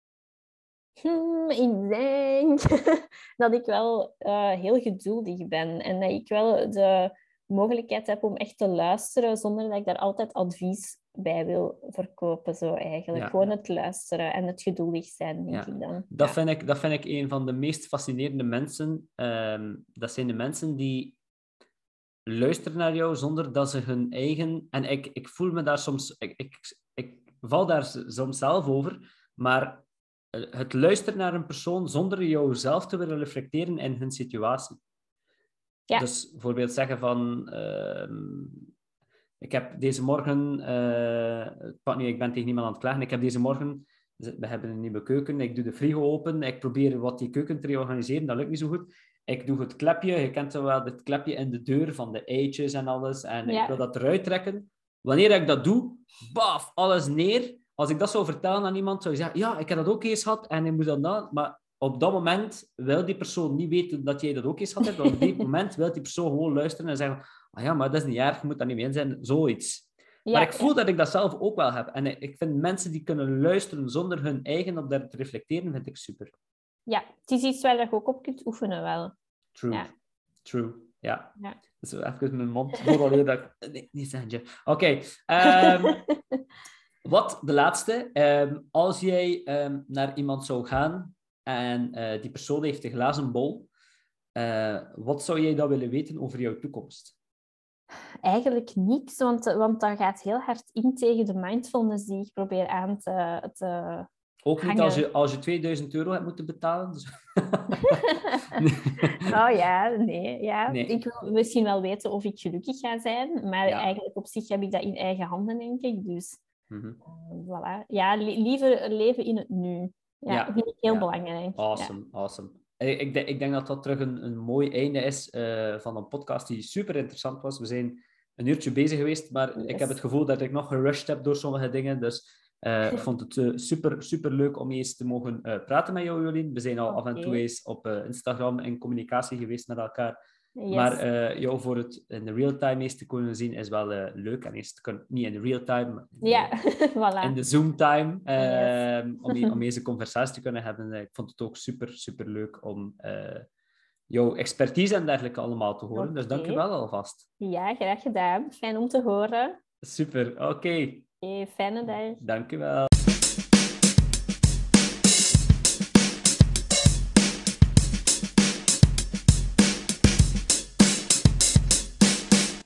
Ik denk dat ik wel heel geduldig ben en dat ik wel de mogelijkheid heb om echt te luisteren zonder dat ik daar altijd advies bij wil verkopen. Zo eigenlijk. Gewoon het luisteren en het geduldig zijn, denk ik dan. Dat vind ik een van de meest fascinerende mensen. Dat zijn de mensen die luisteren naar jou zonder dat ze hun eigen... En ik voel me daar soms... Ik val daar soms zelf over, maar het luisteren naar een persoon zonder jouzelf te willen reflecteren in hun situatie. Ja. Dus bijvoorbeeld zeggen van... ik heb deze morgen... ik ben tegen niemand aan het klagen. Ik heb deze morgen... We hebben een nieuwe keuken. Ik doe de frigo open. Ik probeer wat die keuken te reorganiseren. Dat lukt niet zo goed. Ik doe het klepje. Je kent wel het klepje in de deur van de eitjes en alles. En ik wil dat eruit trekken. Wanneer ik dat doe, baf, alles neer. Als ik dat zou vertellen aan iemand, zou je zeggen, ja, ik heb dat ook eens gehad en ik moet dat. Maar op dat moment wil die persoon niet weten dat jij dat ook eens gehad hebt. Op dit moment wil die persoon gewoon luisteren en zeggen, maar dat is niet erg, je moet daar niet mee in zijn. Zoiets. Maar ik voel dat ik dat zelf ook wel heb. En ik vind mensen die kunnen luisteren zonder hun eigen op daar te reflecteren, vind ik super. Ja, het is iets waar je ook op kunt oefenen wel. True. Ja. Dus even mijn mond voor alleen dat ik... Nee, niet zeggen. Oké. Wat de laatste. Als jij naar iemand zou gaan en die persoon heeft een glazen bol, wat zou jij dan willen weten over jouw toekomst? Eigenlijk niks, want dat gaat heel hard in tegen de mindfulness die ik probeer aan te ook hangen. Niet als je €2000 hebt moeten betalen? Dus... nee. Ik wil misschien wel weten of ik gelukkig ga zijn, maar eigenlijk op zich heb ik dat in eigen handen, denk ik. Dus voilà. Ja, liever leven in het nu. Ja, dat vind ik heel belangrijk. Awesome. Ik denk dat dat terug een mooi einde is van een podcast die super interessant was. We zijn een uurtje bezig geweest, maar ik heb het gevoel dat ik nog gerushed heb door sommige dingen. Dus ik vond het super leuk om eens te mogen praten met jou, Jolien. We zijn al af en toe eens op Instagram in communicatie geweest met elkaar. Yes. Maar jou voor het in de real-time eens te kunnen zien is wel leuk. En eens te kunnen, niet in de real-time, maar voilà. in de Zoom-time. Om eens een conversatie te kunnen hebben. Ik vond het ook super leuk om jouw expertise en dergelijke allemaal te horen. Dus dank je wel alvast. Ja, graag gedaan. Fijn om te horen. Super, oké. Fijne dag. Dank je wel.